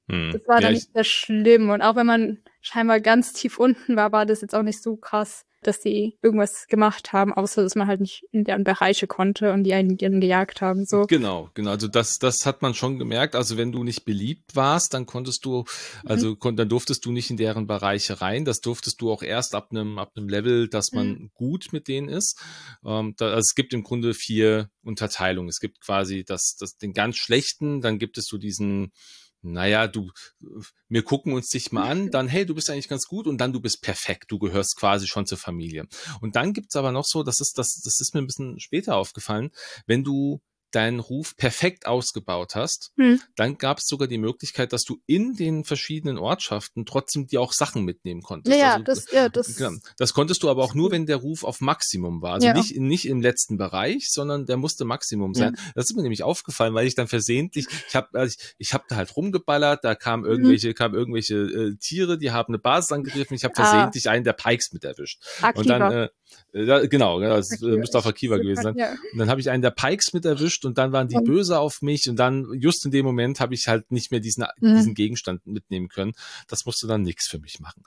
Hm. Das war Ja, dann ich, nicht sehr schlimm. Und auch wenn man scheinbar ganz tief unten war, war das jetzt auch nicht so krass, dass die irgendwas gemacht haben, außer dass man halt nicht in deren Bereiche konnte und die einen gerne gejagt haben. So. Genau, genau. Also das, das hat man schon gemerkt. Also wenn du nicht beliebt warst, dann konntest du, also kon, dann durftest du nicht in deren Bereiche rein. Das durftest du auch erst ab einem, ab einem Level, dass man Mhm. gut mit denen ist. Ähm, da, also es gibt im Grunde vier Unterteilungen. Es gibt quasi das, das, den ganz schlechten, dann gibt es so diesen, naja, du, wir gucken uns dich mal an, dann, hey, du bist eigentlich ganz gut und dann du bist perfekt, du gehörst quasi schon zur Familie. Und dann gibt's aber noch so, das ist, das, das ist mir ein bisschen später aufgefallen, wenn du deinen Ruf perfekt ausgebaut hast, Mhm. dann gab es sogar die Möglichkeit, dass du in den verschiedenen Ortschaften trotzdem dir auch Sachen mitnehmen Ja, konntest. ja, Also das, ja, genau, das das konntest du aber auch ist nur, cool. wenn der Ruf auf Maximum war. Also Ja, nicht, nicht im letzten Bereich, sondern der musste Maximum ja. sein. Das ist mir nämlich aufgefallen, weil ich dann versehentlich, ich habe also ich, ich hab da halt rumgeballert, da kamen Mhm. irgendwelche, kamen irgendwelche äh, Tiere, die haben eine Basis angegriffen, ich habe Ah, versehentlich einen der Pikes mit erwischt. Und dann, Akiva. äh, äh, genau, ja, das äh, Akiva. müsste auf Ich, Akiva gewesen sein. ja. Und dann habe ich einen der Pikes mit erwischt und dann waren die Und, böse auf mich und dann just in dem Moment habe ich halt nicht mehr diesen, mhm. diesen Gegenstand mitnehmen können. Das musste dann nix für mich machen.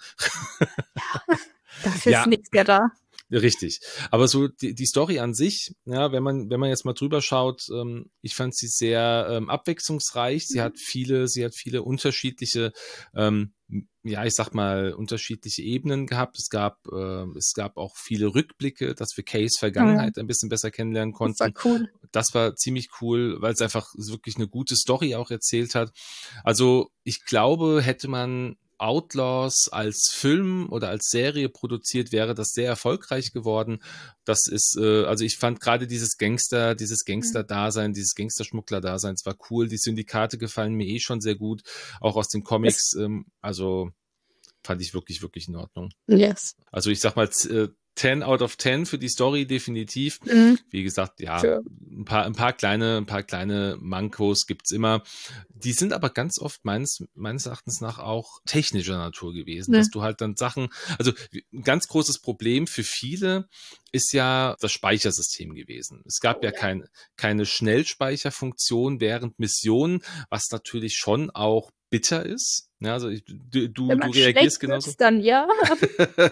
Dafür ist Ja, nichts mehr da. richtig. Aber so die, die Story an sich, ja, wenn man, wenn man jetzt mal drüber schaut, ähm, ich fand sie sehr ähm, abwechslungsreich. Sie Mhm. hat viele, sie hat viele unterschiedliche, ähm, ja, ich sag mal, unterschiedliche Ebenen gehabt. Es gab, ähm, es gab auch viele Rückblicke, dass wir Kays Oh ja, Vergangenheit ein bisschen besser kennenlernen das war konnten. cool. Das war ziemlich cool, weil es einfach wirklich eine gute Story auch erzählt hat. Also ich glaube, hätte man Outlaws als Film oder als Serie produziert, wäre das sehr erfolgreich geworden. Das ist, äh, also ich fand gerade dieses Gangster, dieses Mhm. Gangster-Dasein, dieses Gangsterschmuggler-Dasein, es war cool. Die Syndikate gefallen mir eh schon sehr gut, auch aus den Das, Comics. Ähm, also fand ich wirklich, wirklich in Ordnung. yes. Also ich sag mal, z- äh, zehn out of zehn für die Story definitiv. Mhm. Wie gesagt, ja, Für, ein paar, ein paar kleine, ein paar kleine Mankos gibt's immer. Die sind aber ganz oft meines, meines Erachtens nach auch technischer Natur gewesen, dass ne. du halt dann Sachen, also ein ganz großes Problem für viele ist ja das Speichersystem gewesen. Es gab Oh ja ja. kein, keine Schnellspeicherfunktion während Missionen, was natürlich schon auch bitter ist. Ja, also ich, du, du, Wenn du man reagierst schlecht genauso. wird, dann ja, aber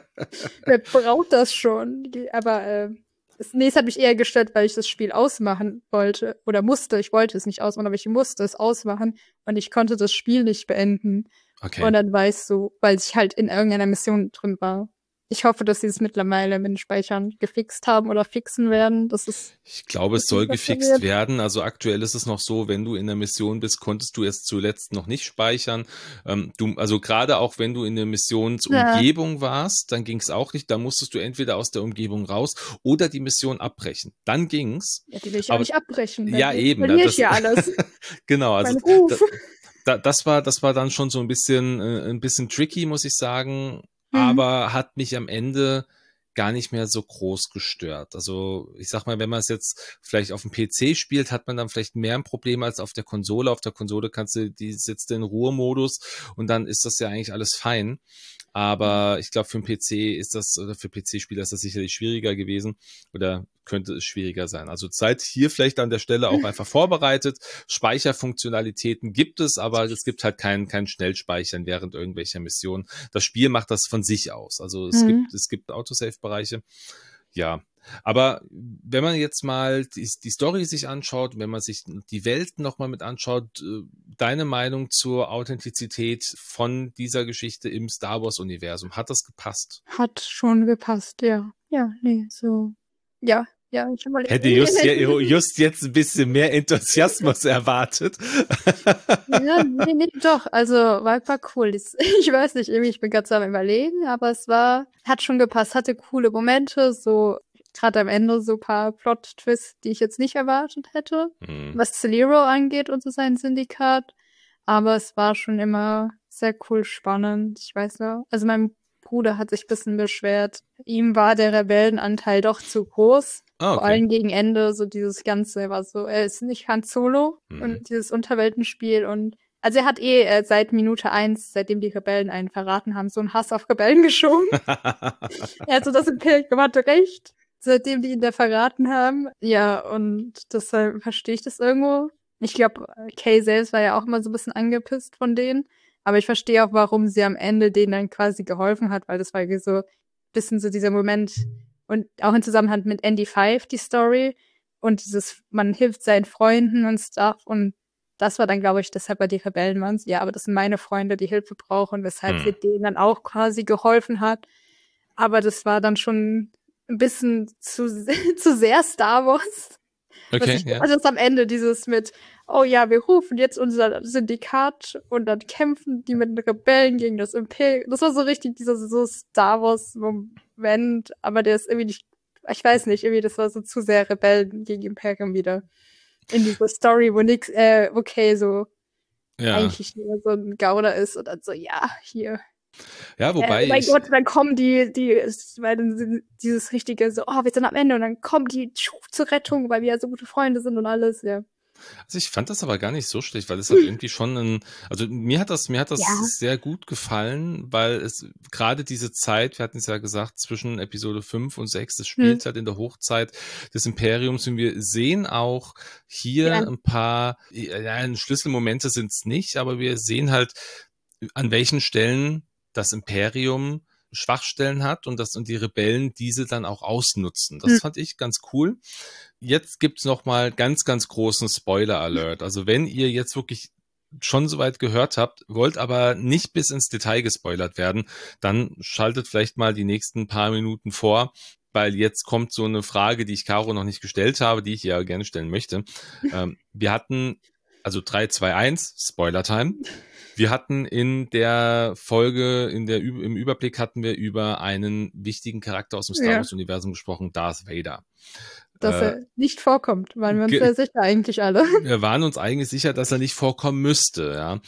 wer braucht das schon? Die- Aber äh, es, nee, es hat mich eher gestört, weil ich das Spiel ausmachen wollte oder musste. Ich wollte es nicht ausmachen, aber ich musste es ausmachen und ich konnte das Spiel nicht beenden. Okay. Und dann weißt du, weil ich halt in irgendeiner Mission drin war. Ich hoffe, dass sie es mittlerweile mit den Speichern gefixt haben oder fixen werden. Das ist Ich glaube, es das soll nicht besser gefixt wird. werden. Also aktuell ist es noch so, wenn du in der Mission bist, konntest du es zuletzt noch nicht speichern. Ähm, du, also gerade auch wenn du in der Ja, Missionsumgebung warst, dann ging es auch nicht. Da musstest du entweder aus der Umgebung raus oder die Mission abbrechen. Dann ging's. ja, die will ich auch Aber nicht abbrechen. ja, Dann eben. Ja, verliere ich das, ja alles. genau. Also Mein Ruf. da, da, das war, das war dann schon so ein bisschen, äh, ein bisschen tricky, muss ich sagen. Mhm. Aber hat mich am Ende gar nicht mehr so groß gestört. Also ich sag mal, wenn man es jetzt vielleicht auf dem P C spielt, hat man dann vielleicht mehr ein Problem als auf der Konsole. Auf der Konsole kannst du, die sitzt in Ruhemodus und dann ist das ja eigentlich alles fein. Aber ich glaube, für einen P C ist das, oder für P C-Spieler ist das sicherlich schwieriger gewesen oder könnte es schwieriger sein. Also seid hier vielleicht an der Stelle auch einfach vorbereitet. Speicherfunktionalitäten gibt es, aber es gibt halt kein, kein Schnellspeichern während irgendwelcher Missionen. Das Spiel macht das von sich aus. Also es Mhm. gibt, es gibt Autosave-Bereiche. Ja. Aber wenn man jetzt mal die, die Story sich anschaut, wenn man sich die Welt nochmal mit anschaut, äh, deine Meinung zur Authentizität von dieser Geschichte im Star Wars-Universum, hat das gepasst? Hat schon gepasst, ja. Ja, nee, so. Ja, ja, ich überlege. Hätte just, je- just jetzt ein bisschen mehr Enthusiasmus erwartet. Ja, nee, nee, doch. Also, war, war cool. Das- Ich weiß nicht, irgendwie, ich bin ganz am Überlegen, aber es war, hat schon gepasst, hatte coole Momente, so gerade am Ende so ein paar Plot-Twists, die ich jetzt nicht erwartet hätte, Hm. was Celero angeht und so sein Syndikat. Aber es war schon immer sehr cool spannend. Ich weiß noch, also mein Bruder hat sich ein bisschen beschwert. Ihm war der Rebellenanteil doch zu groß. Ah, Vor okay. allem gegen Ende, so dieses Ganze war so, er ist nicht Han Solo Mhm. und dieses Unterweltenspiel und also er hat eh äh, seit Minute eins, seitdem die Rebellen einen verraten haben, so einen Hass auf Rebellen geschoben. Er hat so das Imperium hatte recht, seitdem die ihn da verraten haben. Ja, und deshalb verstehe ich das irgendwo. ich glaube, Kay selbst war ja auch immer so ein bisschen angepisst von denen. Aber ich verstehe auch, warum sie am Ende denen dann quasi geholfen hat, weil das war so ein bisschen so dieser Moment und auch im Zusammenhang mit Andy Five die Story und dieses, man hilft seinen Freunden und Stuff und das war dann, glaube ich, deshalb bei die Rebellen waren ja, aber das sind meine Freunde, die Hilfe brauchen, weshalb Hm. sie denen dann auch quasi geholfen hat. Aber das war dann schon ein bisschen zu, zu sehr Star Wars. Okay, ich, ja. Also das am Ende dieses mit, oh ja, wir rufen jetzt unser Syndikat und dann kämpfen die mit den Rebellen gegen das Imperium. Das war so richtig dieser so Star Wars-Moment, aber der ist irgendwie nicht, ich weiß nicht, irgendwie das war so zu sehr Rebellen gegen Imperium wieder. In dieser Story, wo nix, äh, okay, so Ja. eigentlich nur so ein Gauner ist und dann so, ja, hier. Ja, wobei äh, oh mein ich, Gott, dann kommen die, die, weil dann sind dieses richtige so, oh, wir sind am Ende und dann kommen die tschuh, zur Rettung, weil wir ja so gute Freunde sind und alles, ja. also ich fand das aber gar nicht so schlecht, weil es hat irgendwie schon ein, also mir hat das, mir hat das Ja. sehr gut gefallen, weil es gerade diese Zeit, wir hatten es ja gesagt, zwischen Episode fünf und sechs, das spielt Hm. halt in der Hochzeit des Imperiums und wir sehen auch hier Ja. ein paar, ja, Schlüsselmomente sind es nicht, aber wir sehen halt, an welchen Stellen das Imperium Schwachstellen hat und das und die Rebellen diese dann auch ausnutzen. Das Hm. fand ich ganz cool. Jetzt gibt's noch mal ganz, ganz großen Spoiler-Alert. Also wenn ihr jetzt wirklich schon soweit gehört habt, wollt aber nicht bis ins Detail gespoilert werden, dann schaltet vielleicht mal die nächsten paar Minuten vor, weil jetzt kommt so eine Frage, die ich Caro noch nicht gestellt habe, die ich ja gerne stellen möchte. Ähm, wir hatten, also drei, zwei, eins, Spoiler-Time. Wir hatten in der Folge, in der im Überblick hatten wir über einen wichtigen Charakter aus dem Star Ja. Wars-Universum gesprochen, Darth Vader. Dass Äh, er nicht vorkommt, waren wir uns ge- sehr sicher eigentlich alle. Wir waren uns eigentlich sicher, dass er nicht vorkommen müsste. Ja.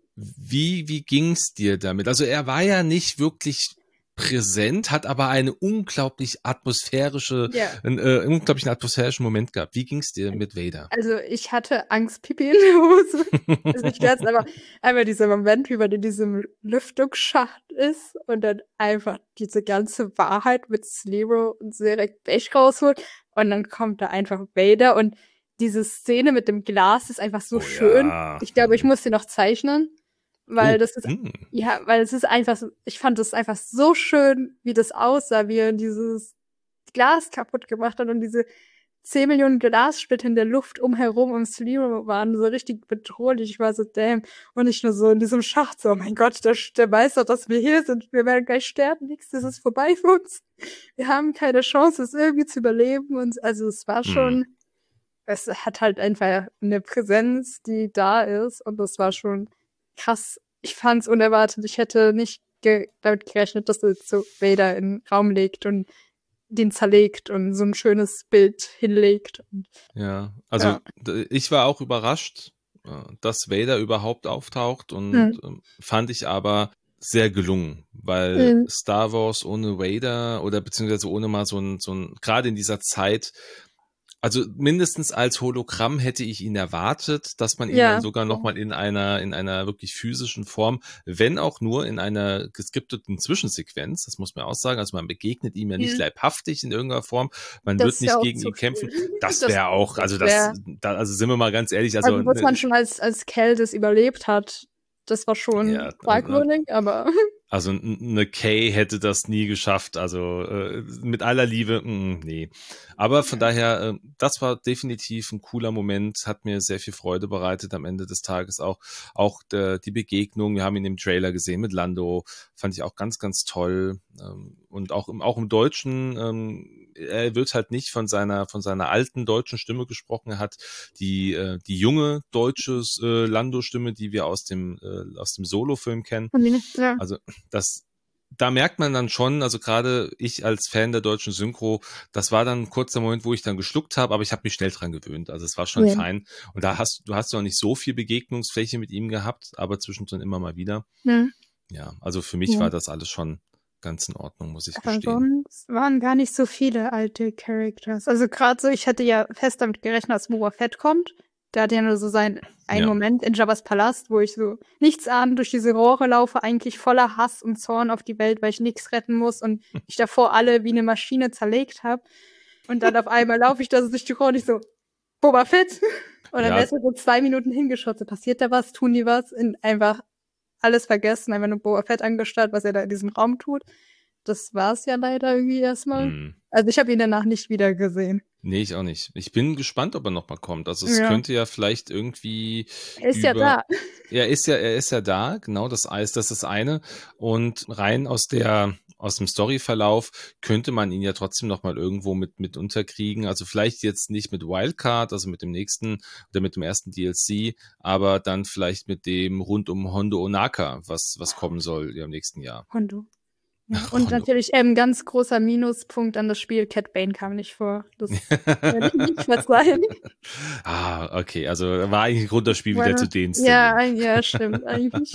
Wie, wie ging's dir damit? Also er war ja nicht wirklich präsent, hat aber eine unglaublich atmosphärische, Ja. einen äh, unglaublichen atmosphärischen Moment gehabt. Wie ging's dir mit Vader? Also ich hatte Angst, Pipi in der Hose. Also ich werde aber einmal dieser Moment, wie man in diesem Lüftungsschacht ist und dann einfach diese ganze Wahrheit mit Slero und Serek Besch rausholt und dann kommt da einfach Vader und diese Szene mit dem Glas ist einfach so Oh schön. ja. Ich glaube, ich muss sie noch zeichnen, weil Oh, das ist hm. ja, weil es ist einfach so, ich fand es einfach so schön, wie das aussah, wie er dieses Glas kaputt gemacht hat und diese zehn Millionen Glassplitter in der Luft umherum um Slero waren so richtig bedrohlich. Ich war so, damn. Und nicht nur so in diesem Schacht, so, oh mein Gott, der, der weiß doch, dass wir hier sind. Wir werden gleich sterben. Nichts, das ist vorbei für uns. Wir haben keine Chance, es irgendwie zu überleben. Und also es war schon, Hm. es hat halt einfach eine Präsenz, die da ist. Und das war schon krass. Ich fand's unerwartet. Ich hätte nicht ge damit gerechnet, dass er so Vader in den Raum legt und den zerlegt und so ein schönes Bild hinlegt. Und Ja, also Ja. d- ich war auch überrascht, äh, dass Vader überhaupt auftaucht und Hm. ähm, fand ich aber sehr gelungen, weil Hm. Star Wars ohne Vader oder beziehungsweise ohne mal so ein, so ein, gerade in dieser Zeit, also mindestens als Hologramm hätte ich ihn erwartet, dass man ihn Ja. dann sogar nochmal in einer, in einer wirklich physischen Form, wenn auch nur in einer geskripteten Zwischensequenz, das muss man auch sagen, also man begegnet ihm ja nicht Mhm. leibhaftig in irgendeiner Form, man Das wird ist nicht ja auch gegen zu ihn kämpfen. viel. Das Das- wäre auch, also das wär- das, da, also sind wir mal ganz ehrlich, also, Also, was man ne, schon als, als Cal das überlebt hat, das war schon Ja, fragwürdig, aber also n- eine Kay hätte das nie geschafft, also äh, mit aller Liebe, mh, nee. Aber von daher, äh, das war definitiv ein cooler Moment, hat mir sehr viel Freude bereitet am Ende des Tages auch. Auch der, die Begegnung, wir haben ihn im Trailer gesehen mit Lando, fand ich auch ganz, ganz toll. Ähm, und auch im, auch im Deutschen, ähm, er wird halt nicht von seiner, von seiner alten deutschen Stimme gesprochen, er hat die, äh, die junge deutsche äh, Lando-Stimme, die wir aus dem, äh, aus dem Solo-Film kennen. ja. Also das, da merkt man dann schon, also gerade ich als Fan der deutschen Synchro, das war dann ein kurzer Moment, wo ich dann geschluckt habe, aber ich habe mich schnell dran gewöhnt. Also es war schon Ja. fein. Und da hast du hast noch nicht so viel Begegnungsfläche mit ihm gehabt, aber zwischendrin immer mal wieder. Hm. Ja, also für mich Ja. war das alles schon ganz in Ordnung, muss ich Aber gestehen. sonst waren gar nicht so viele alte Characters. Also gerade so, ich hätte ja fest damit gerechnet, dass Boba Fett kommt. Der hat ja nur so seinen einen Ja. Moment in Jabba's Palast, wo ich so nichts ahnend durch diese Rohre laufe, eigentlich voller Hass und Zorn auf die Welt, weil ich nichts retten muss und ich davor alle wie eine Maschine zerlegt habe. Und dann auf einmal laufe ich da so durch die Rohre und ich so, Boba Fett? Und dann Ja. wärst du so zwei Minuten hingeschaut, so passiert da was, tun die was, und einfach alles vergessen, einfach nur Boba Fett angestarrt, was er da in diesem Raum tut. Das war's ja leider irgendwie erstmal. Hm. Also ich habe ihn danach nicht wieder gesehen. Nee, ich auch nicht. Ich bin gespannt, ob er nochmal kommt. Also es Ja. könnte ja vielleicht irgendwie Er ist ja über- da. Er ist ja, er ist ja da, genau, das Eis, das ist das eine. Und rein aus der, aus dem Storyverlauf könnte man ihn ja trotzdem nochmal irgendwo mit, mit unterkriegen. Also vielleicht jetzt nicht mit Wildcard, also mit dem nächsten oder mit dem ersten D L C, aber dann vielleicht mit dem rund um Hondo Onaka, was, was kommen soll ja im nächsten Jahr. Hondo. Ja. Ach, Und Hondo. natürlich ähm, ganz großer Minuspunkt an das Spiel, Cat Bane kam nicht vor. Das werde ich nicht verzeihen. Ah, okay, also war eigentlich ein Grund, das Spiel wieder Meine- zu denen Ja, ein- ja, stimmt, eigentlich.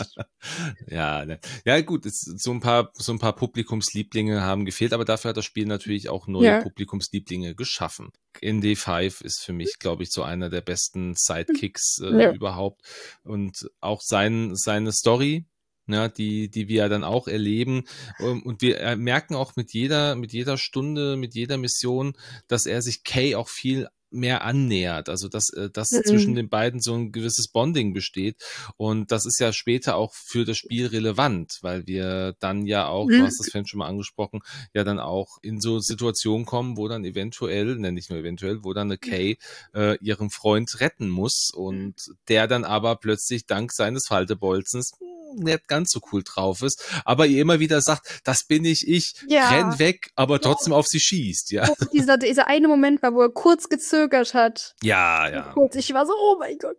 Ja, ne. Ja, gut, es, so ein paar, so ein paar Publikumslieblinge haben gefehlt, aber dafür hat das Spiel natürlich auch neue Ja. Publikumslieblinge geschaffen. N D fünf ist für mich, glaube ich, so einer der besten Sidekicks äh, Ja. überhaupt. Und auch sein, seine Story, ja, die, die wir ja dann auch erleben. Ähm, Und wir äh, merken auch mit jeder, mit jeder Stunde, mit jeder Mission, dass er sich Kay auch viel mehr annähert, also dass, äh, dass Mhm. zwischen den beiden so ein gewisses Bonding besteht und das ist ja später auch für das Spiel relevant, weil wir dann ja auch, du Mhm. hast das vorhin schon mal angesprochen, ja dann auch in so Situationen kommen, wo dann eventuell, ne, nicht nur eventuell, wo dann eine Kay äh, ihren Freund retten muss und der dann aber plötzlich dank seines Faltebolzens hm, nicht ganz so cool drauf ist, aber ihr immer wieder sagt, das bin ich, ich, Ja. renn weg, aber trotzdem auf sie schießt, ja. Wo dieser, dieser eine Moment war, wo er kurz gezögert hat. Ja, ja. Kurz, ich war so, oh mein Gott.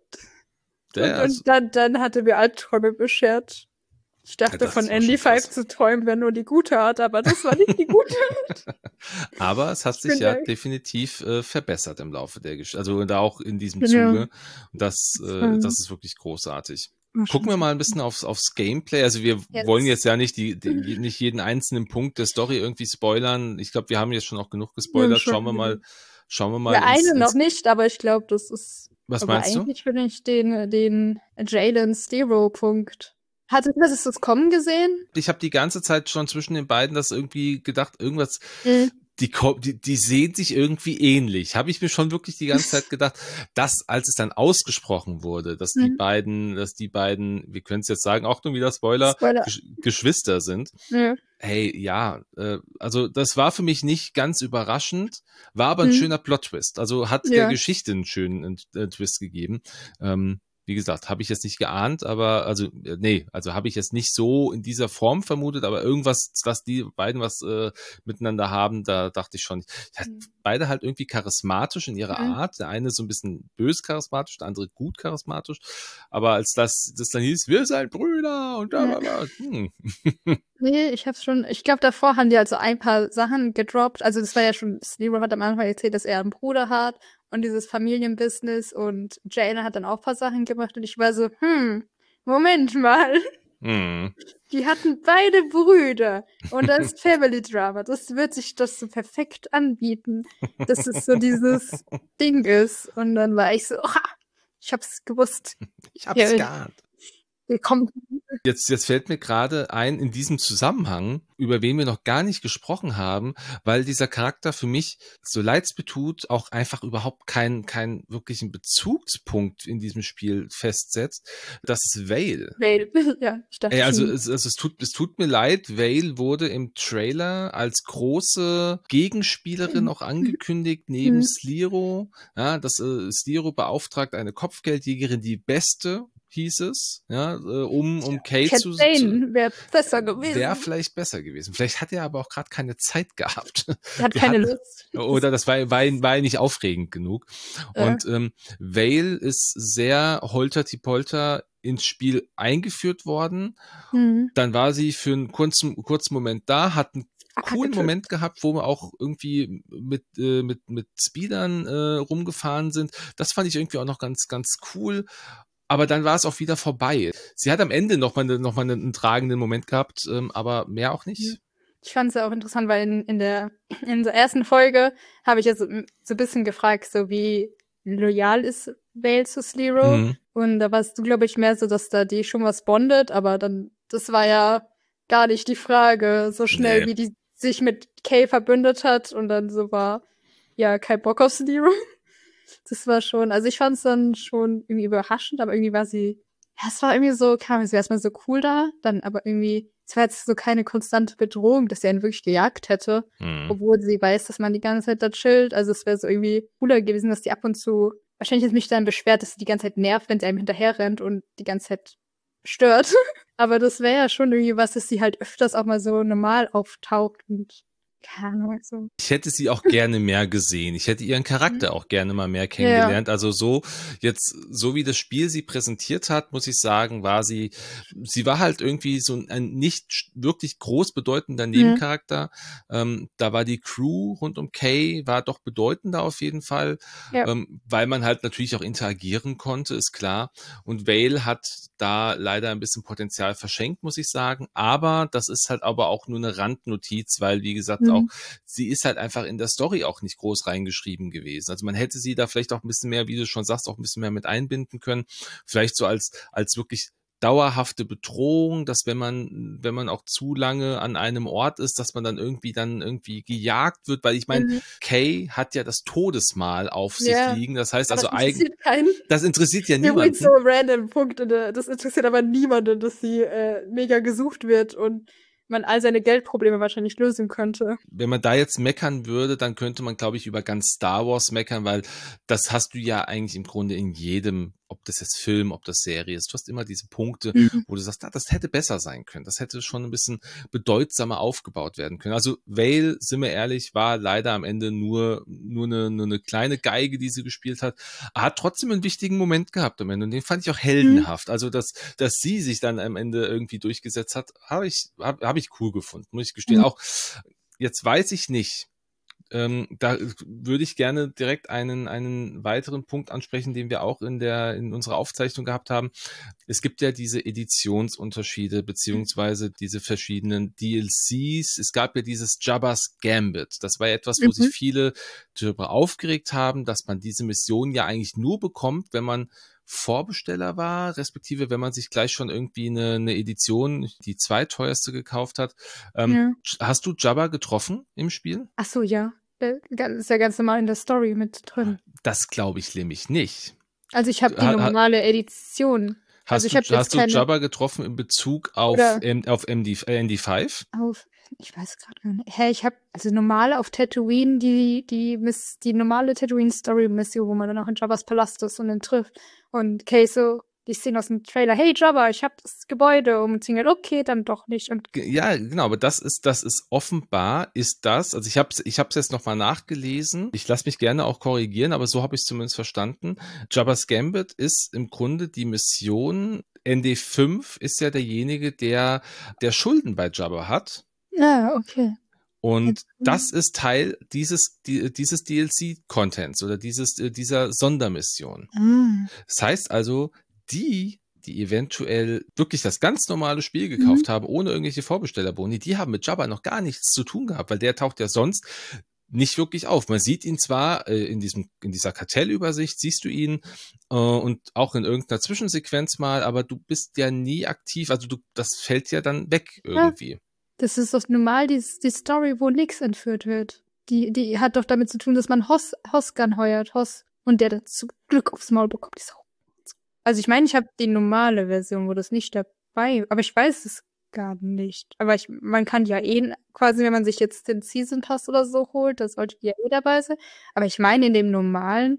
Der, und und dann, dann hatte mir Albträume beschert. Ich dachte, das von war Andy schon krass. Five zu träumen wäre nur die gute Art, aber das war nicht die gute Art. aber es hat Ich sich bin ja da- definitiv äh, verbessert im Laufe der Geschichte, also da auch in diesem Ja. Zuge. Das, äh, Mhm. das ist wirklich großartig. War Gucken schon wir mal ein bisschen aufs, aufs Gameplay. Also wir Jetzt. wollen jetzt ja nicht die, die nicht jeden einzelnen Punkt der Story irgendwie spoilern. Ich glaube, wir haben jetzt schon auch genug gespoilert. schon Schauen wir mal, schauen wir mal. Der ins- eine noch ins- nicht, aber ich glaube, das ist. Was aber meinst du? eigentlich finde ich den, den Jalen Stero-Punkt. Hattest du das, das Kommen gesehen? Ich habe die ganze Zeit schon zwischen den beiden das irgendwie gedacht, irgendwas, Mhm. die, ko- die, die sehen sich irgendwie ähnlich. Habe ich mir schon wirklich die ganze Zeit gedacht, dass, als es dann ausgesprochen wurde, dass die Mhm. beiden, dass die beiden, wir können es jetzt sagen, Achtung, wieder Spoiler, Spoiler. Gesch Geschwister sind. Ja. Hey, ja, äh, also das war für mich nicht ganz überraschend, war aber ein Mhm. schöner Plot-Twist. Also hat der Ja. Geschichte einen schönen äh, Twist gegeben. Ähm, wie gesagt, habe ich jetzt nicht geahnt, aber also äh, nee, also habe ich jetzt nicht so in dieser Form vermutet, aber irgendwas, dass die beiden was äh, miteinander haben, da dachte ich schon, ja, Mhm. beide halt irgendwie charismatisch in ihrer Mhm. Art. Der eine so ein bisschen bös charismatisch, der andere gut charismatisch. Aber als das, das dann hieß, wir sind Brüder und da, Ja. da, da, hm. Nee, ich hab's schon, ich glaube, davor haben die also ein paar Sachen gedroppt. Also das war ja schon, Stero hat am Anfang erzählt, dass er einen Bruder hat und dieses Familienbusiness und Jalen hat dann auch ein paar Sachen gemacht und ich war so, hm, Moment mal. Hm. Die hatten beide Brüder und das ist Family Drama. Das wird sich das so perfekt anbieten, dass es so dieses Ding ist. Und dann war ich so, ha, ich hab's gewusst. Ich hab's Ja, geahnt. Willkommen. Jetzt, jetzt fällt mir gerade ein, in diesem Zusammenhang, über wen wir noch gar nicht gesprochen haben, weil dieser Charakter für mich, so leid's betut, auch einfach überhaupt keinen, keinen wirklichen Bezugspunkt in diesem Spiel festsetzt. Das ist Vale. Vale. Ja, ich dachte Ey, also, schon. es, also es, tut, es tut mir leid, Vale wurde im Trailer als große Gegenspielerin Mhm. auch angekündigt, neben Mhm. Sliro. Ja, das äh, Sliro beauftragt eine Kopfgeldjägerin, die beste, hieß es, ja, äh, um, um Kay Cat zu, zu Bane wäre besser gewesen. wäre vielleicht besser gewesen. Vielleicht hat er aber auch gerade keine Zeit gehabt. Er hat wir keine hatten- Lust. Oder das war, war, ihm- war ihm nicht aufregend genug. Ja. Und ähm, Vale ist sehr holter-die-polter ins Spiel eingeführt worden. Mhm. Dann war sie für einen kurzen, kurzen Moment da, hat einen coolen getötet. Moment gehabt, wo wir auch irgendwie mit, äh, mit, mit Speedern äh, rumgefahren sind. Das fand ich irgendwie auch noch ganz, ganz cool. Aber dann war es auch wieder vorbei. Sie hat am Ende noch mal, ne, noch mal einen, einen tragenden Moment gehabt, ähm, aber mehr auch nicht. Ich fand es ja auch interessant, weil in, in der in der ersten Folge habe ich ja so, so ein bisschen gefragt, so wie loyal ist Vale zu Sliro. Mhm. Und da warst du, glaube ich, mehr so, dass da die schon was bondet, aber dann, das war ja gar nicht die Frage, so schnell, Nee. wie die sich mit Kay verbündet hat und dann so war, ja, kein Bock auf Sliro. das war schon, also ich fand es dann schon irgendwie überraschend, aber irgendwie war sie, ja, es war irgendwie so, kam sie erstmal so cool da, dann aber irgendwie, es war jetzt so keine konstante Bedrohung, dass sie einen wirklich gejagt hätte, Hm. obwohl sie weiß, dass man die ganze Zeit da chillt. Also es wäre so irgendwie cooler gewesen, dass die ab und zu, wahrscheinlich hat mich dann beschwert, dass sie die ganze Zeit nervt, wenn sie einem hinterher rennt und die ganze Zeit stört. Aber das wäre ja schon irgendwie was, dass sie halt öfters auch mal so normal auftaucht und keine Ahnung, so. Ich hätte sie auch gerne mehr gesehen. Ich hätte ihren Charakter auch gerne mal mehr Ja. kennengelernt. Also so, jetzt, so wie das Spiel sie präsentiert hat, muss ich sagen, war sie, sie war halt irgendwie so ein nicht sch- wirklich groß bedeutender Nebencharakter. Ähm, da war die Crew rund um Kay, war doch bedeutender auf jeden Fall, Ja. ähm, weil man halt natürlich auch interagieren konnte, ist klar. Und Vale hat da leider ein bisschen Potenzial verschenkt, muss ich sagen. Aber das ist halt aber auch nur eine Randnotiz, weil, wie gesagt, Mhm. auch sie ist halt einfach in der Story auch nicht groß reingeschrieben gewesen. Also man hätte sie da vielleicht auch ein bisschen mehr, wie du schon sagst, auch ein bisschen mehr mit einbinden können. Vielleicht so als, als wirklich dauerhafte Bedrohung, dass wenn man, wenn man auch zu lange an einem Ort ist, dass man dann irgendwie dann irgendwie gejagt wird, weil ich meine, Mhm. Kay hat ja das Todesmal auf sich Ja. liegen. Das heißt Aber also das eigentlich, interessiert keinen. das interessiert ja Übrigens niemanden. so random Punkt. und, äh, Das interessiert aber niemanden, dass sie äh, mega gesucht wird und man all seine Geldprobleme wahrscheinlich lösen könnte. Wenn man da jetzt meckern würde, dann könnte man, glaube ich, über ganz Star Wars meckern, weil das hast du ja eigentlich im Grunde in jedem, ob das jetzt Film, ob das Serie ist. Du hast immer diese Punkte, Mhm. wo du sagst, ah, das hätte besser sein können. Das hätte schon ein bisschen bedeutsamer aufgebaut werden können. Also Vale, sind wir ehrlich, war leider am Ende nur, nur eine, nur eine kleine Geige, die sie gespielt hat. Hat trotzdem einen wichtigen Moment gehabt am Ende. Und den fand ich auch heldenhaft. Also, dass, dass sie sich dann am Ende irgendwie durchgesetzt hat, habe ich, habe hab ich cool gefunden, muss ich gestehen. Mhm. Auch jetzt weiß ich nicht. Ähm, da würde ich gerne direkt einen, einen weiteren Punkt ansprechen, den wir auch in der, in unserer Aufzeichnung gehabt haben. Es gibt ja diese Editionsunterschiede, beziehungsweise diese verschiedenen D L Cs. Es gab ja dieses Jabba's Gambit. Das war ja etwas, wo sich Mhm. viele darüber aufgeregt haben, dass man diese Mission ja eigentlich nur bekommt, wenn man Vorbesteller war, respektive wenn man sich gleich schon irgendwie eine, eine Edition, die zweiteuerste gekauft hat. Ähm, Ja. Hast du Jabba getroffen im Spiel? Ach so, ja. Der ga- ist ja ganz normal in der Story mit drin. Das glaube ich nämlich nicht. Also ich habe die Ha- ha- normale Edition. Hast Also ich du, habe jetzt hast du keine Jabba getroffen in Bezug auf, Oder- M, auf M D, äh, N D fünf? auf. Ich weiß gerade gar nicht. Hä, ich habe also normale auf Tatooine die die Miss die normale Tatooine Story Mission, wo man dann auch in Jabba's Palast ist und ihn trifft und Kay so die Szene aus dem Trailer. Hey Jabba, ich habe das Gebäude umzingelt. Okay, dann doch nicht. Und Ge- Ja, genau, aber das ist, das ist offenbar, ist das, also ich habe es ich hab's jetzt nochmal nachgelesen, ich lasse mich gerne auch korrigieren, aber so habe ich es zumindest verstanden. Jabba's Gambit ist im Grunde die Mission, N D fünf ist ja derjenige, der, der Schulden bei Jabba hat. ja, okay. Und das ist Teil dieses, die, dieses D L C-Contents oder dieses, äh, dieser Sondermission. Ah. Das heißt also, die, die eventuell wirklich das ganz normale Spiel gekauft haben, ohne irgendwelche Vorbestellerboni, die haben mit Jabba noch gar nichts zu tun gehabt, weil der taucht ja sonst nicht wirklich auf. Man sieht ihn zwar äh, in diesem, in dieser Kartellübersicht, siehst du ihn äh, und auch in irgendeiner Zwischensequenz mal, aber du bist ja nie aktiv, also du, das fällt ja dann weg irgendwie. Das ist doch normal die, die Story, wo nix entführt wird. Die, die hat doch damit zu tun, dass man Hoss, Hoskan heuert, Hoss, und der dann zu Glück aufs Maul bekommt. Die Sau. Also ich meine, ich habe die normale Version, wo das nicht dabei, aber ich weiß es gar nicht. Aber ich, man kann ja eh, quasi, wenn man sich jetzt den Season Pass oder so holt, das sollte ja eh dabei sein. Aber ich meine, in dem normalen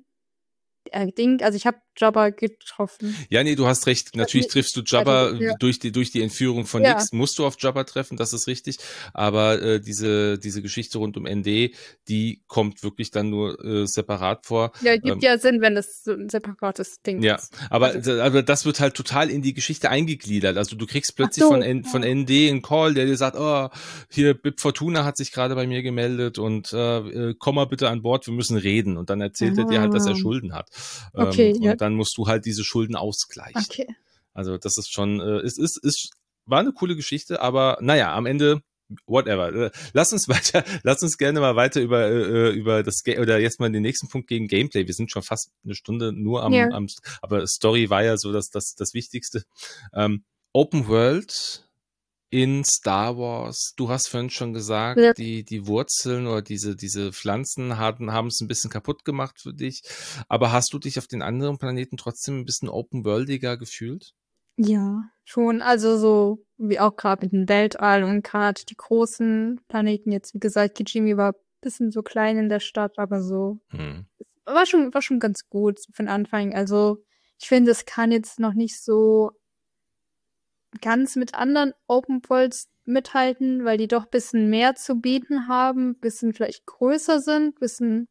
äh, Ding, also ich habe Jabba getroffen. Ja, nee, du hast recht. Natürlich triffst du Jabba Ja. durch die durch die Entführung von Ja. Nix, musst du auf Jabba treffen, das ist richtig. Aber äh, diese diese Geschichte rund um N D, die kommt wirklich dann nur äh, separat vor. Ja, gibt Ähm, ja Sinn, wenn das so ein separates Ding Ja, ist. aber, Also- aber das wird halt total in die Geschichte eingegliedert. Also du kriegst plötzlich Ach so, von, N, von ja. N D einen Call, der dir sagt, oh, hier Bib Fortuna hat sich gerade bei mir gemeldet und äh, äh, komm mal bitte an Bord, wir müssen reden. Und dann erzählt er dir halt, dass er Ah. Schulden hat. Okay, ähm, ja. Und dann musst du halt diese Schulden ausgleichen. Okay. Also das ist schon, äh, es ist, ist, war eine coole Geschichte, aber naja, am Ende whatever. Äh, Lass uns weiter, lass uns gerne mal weiter über äh, über das Ga- oder jetzt mal den nächsten Punkt gegen Gameplay. Wir sind schon fast eine Stunde nur am, Ja. am aber Story war ja so das das das Wichtigste. Ähm, Open World in Star Wars. Du hast vorhin schon gesagt, Ja. die, die Wurzeln oder diese, diese Pflanzen hatten, haben es ein bisschen kaputt gemacht für dich. Aber hast du dich auf den anderen Planeten trotzdem ein bisschen open-worldiger gefühlt? Ja, schon. Also so wie auch gerade mit dem Weltall und gerade die großen Planeten. Jetzt, wie gesagt, Kijimi war ein bisschen so klein in der Stadt, aber so Hm. war schon, war schon ganz gut für den Anfang. Also ich finde, es kann jetzt noch nicht so ganz mit anderen Open Worlds mithalten, weil die doch ein bisschen mehr zu bieten haben, ein bisschen vielleicht größer sind, ein bisschen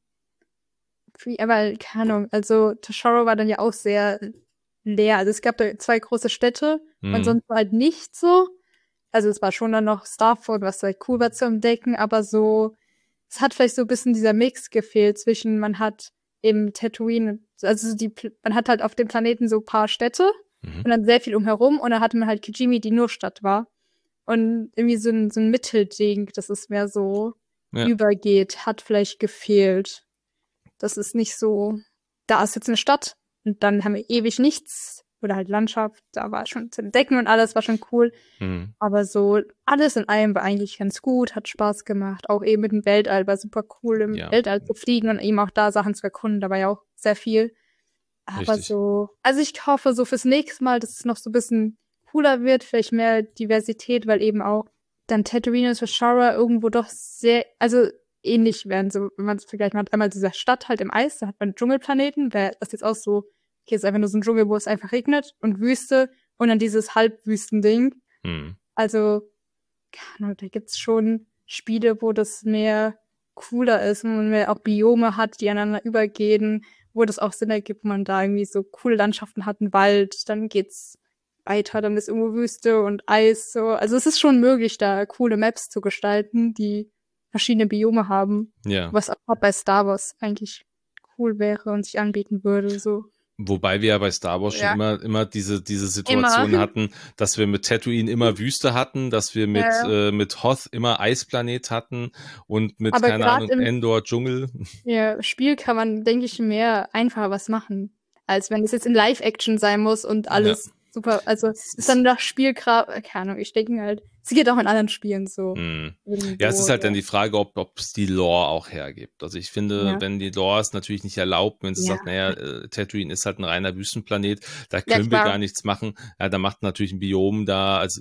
free, aber keine Ahnung. Also Toshiro war dann ja auch sehr leer. Also es gab da zwei große Städte und Hm. sonst war halt nicht so. Also es war schon dann noch Starford, was halt cool war zu entdecken, aber so, es hat vielleicht so ein bisschen dieser Mix gefehlt zwischen, man hat eben Tatooine, also die, man hat halt auf dem Planeten so ein paar Städte Mhm. und dann sehr viel umherum und dann hatte man halt Kijimi, die nur Stadt war. Und irgendwie so ein, so ein Mittelding, dass es mehr so Ja. übergeht, hat vielleicht gefehlt. Das ist nicht so, da ist jetzt eine Stadt und dann haben wir ewig nichts oder halt Landschaft, da war schon zu entdecken und alles war schon cool. Hm. Aber so alles in allem war eigentlich ganz gut, hat Spaß gemacht. Auch eben mit dem Weltall war super cool, im Ja. Weltall zu fliegen und eben auch da Sachen zu erkunden. Da war ja auch sehr viel. Aber Richtig. so, also ich hoffe so fürs nächste Mal, dass es noch so ein bisschen cooler wird, vielleicht mehr Diversität, weil eben auch dann Tatooine und Toshira irgendwo doch sehr, also ähnlich werden. So, wenn man es vergleicht, man hat einmal diese Stadt halt im Eis, da hat man einen Dschungelplaneten, wäre das jetzt auch so, okay, ist einfach nur so ein Dschungel, wo es einfach regnet und Wüste und dann dieses Halbwüstending. Hm. Also, keine Ahnung, da gibt's schon Spiele, wo das mehr cooler ist und man mehr auch Biome hat, die aneinander übergehen, wo das auch Sinn ergibt, wo man da irgendwie so coole Landschaften hat, einen Wald, dann geht's weiter, dann ist irgendwo Wüste und Eis, so. Also es ist schon möglich, da coole Maps zu gestalten, die verschiedene Biome haben, Ja. was auch bei Star Wars eigentlich cool wäre und sich anbieten würde, so. Wobei wir ja bei Star Wars schon Ja. immer, immer diese, diese Situation Immer. hatten, dass wir mit Tatooine immer Wüste hatten, dass wir mit, Ja. äh, mit Hoth immer Eisplanet hatten und mit, Aber keine grad Ahnung, im- Endor Dschungel. Ja, Spiel kann man, denke ich, mehr einfacher was machen, als wenn es jetzt in Live-Action sein muss und alles super, also ist dann nach Spielgraf, keine Ahnung, ich denke halt, es geht auch in anderen Spielen so. Hm. Irgendwo, Ja, es ist halt ja. dann die Frage, ob ob es die Lore auch hergibt. Also ich finde, Ja. wenn die Lore es natürlich nicht erlaubt, wenn sie Ja. sagt, naja, äh, Tatooine ist halt ein reiner Wüstenplanet, da Ja, können wir klar. gar nichts machen, ja, da macht natürlich ein Biom da, also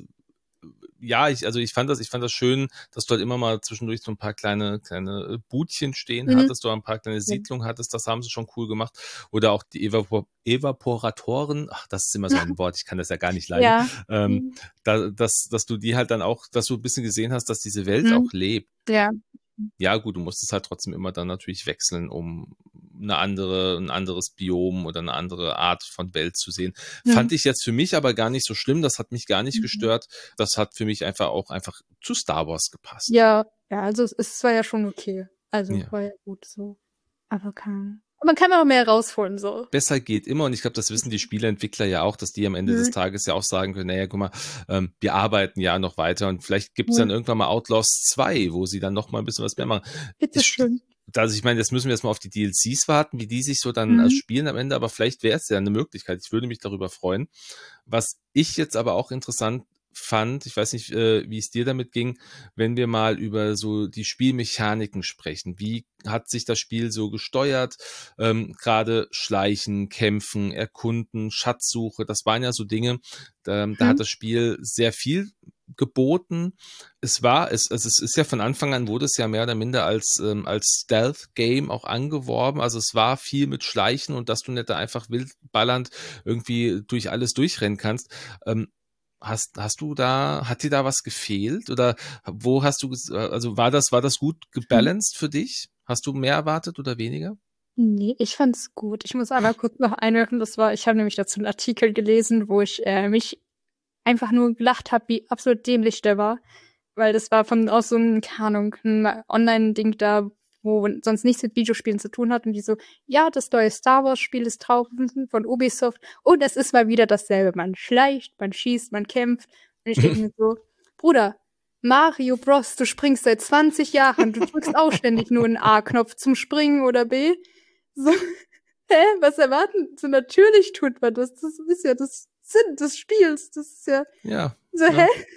ja, ich, also ich fand das, ich fand das schön, dass du halt immer mal zwischendurch so ein paar kleine, kleine Budchen stehen Mhm. hattest, du ein paar kleine Siedlungen hattest, das haben sie schon cool gemacht. Oder auch die Evapor Evaporatoren, ach, das ist immer so ein Wort, ich kann das ja gar nicht leiden. Ja. Ähm, da, dass, dass du die halt dann auch, dass du ein bisschen gesehen hast, dass diese Welt Mhm. auch lebt. Ja. Ja, gut, du musst es halt trotzdem immer dann natürlich wechseln, um eine andere, ein anderes Biom oder eine andere Art von Welt zu sehen. Mhm. Fand ich jetzt für mich aber gar nicht so schlimm, das hat mich gar nicht Mhm. gestört. Das hat für mich einfach auch einfach zu Star Wars gepasst. Ja, ja, also es, es war ja schon okay. Also Ja. war ja gut so. Aber kann. Aber man kann auch mehr rausholen, so. Besser geht immer und ich glaube, das wissen die Spieleentwickler ja auch, dass die am Ende Mhm. des Tages ja auch sagen können, naja, guck mal, ähm, wir arbeiten ja noch weiter und vielleicht gibt's Mhm. dann irgendwann mal Outlaws zwei, wo sie dann noch mal ein bisschen was mehr machen. Bitte Ich- schön. Also ich meine, jetzt müssen wir erstmal auf die D L Cs warten, wie die sich so dann Mhm. äh, spielen am Ende, aber vielleicht wäre es ja eine Möglichkeit. Ich würde mich darüber freuen. Was ich jetzt aber auch interessant fand, ich weiß nicht, äh, wie es dir damit ging, wenn wir mal über so die Spielmechaniken sprechen. Wie hat sich das Spiel so gesteuert? Ähm, gerade Schleichen, Kämpfen, Erkunden, Schatzsuche, das waren ja so Dinge, da, da Mhm. hat das Spiel sehr viel geboten. Es war, es, also es ist ja von Anfang an, wurde es ja mehr oder minder als, ähm, als Stealth-Game auch angeworben. Also es war viel mit Schleichen und dass du nicht da einfach wild ballernd irgendwie durch alles durchrennen kannst. Ähm, Hast, hast du da, hat dir da was gefehlt? Oder wo hast du, ges- also war das, war das gut gebalanced für dich? Hast du mehr erwartet oder weniger? Nee, ich fand's gut. Ich muss einmal kurz noch einwerfen, das war, ich habe nämlich dazu einen Artikel gelesen, wo ich äh, mich einfach nur gelacht habe, wie absolut dämlich der war. Weil das war von aus so einem, keine Ahnung, ein Online-Ding da, wo sonst nichts mit Videospielen zu tun hat. Und die so, ja, das neue Star Wars-Spiel ist draußen von Ubisoft. Und es ist mal wieder dasselbe. Man schleicht, man schießt, man kämpft. Und ich denke mir so, Bruder, Mario Bros, du springst seit zwanzig Jahren. Du drückst auch ständig nur einen A-Knopf zum Springen oder B. So, hä, was erwarten? So natürlich tut man das. Das ist ja das Sinn des Spiels. Das ist ja Ja. so, Ja. hä?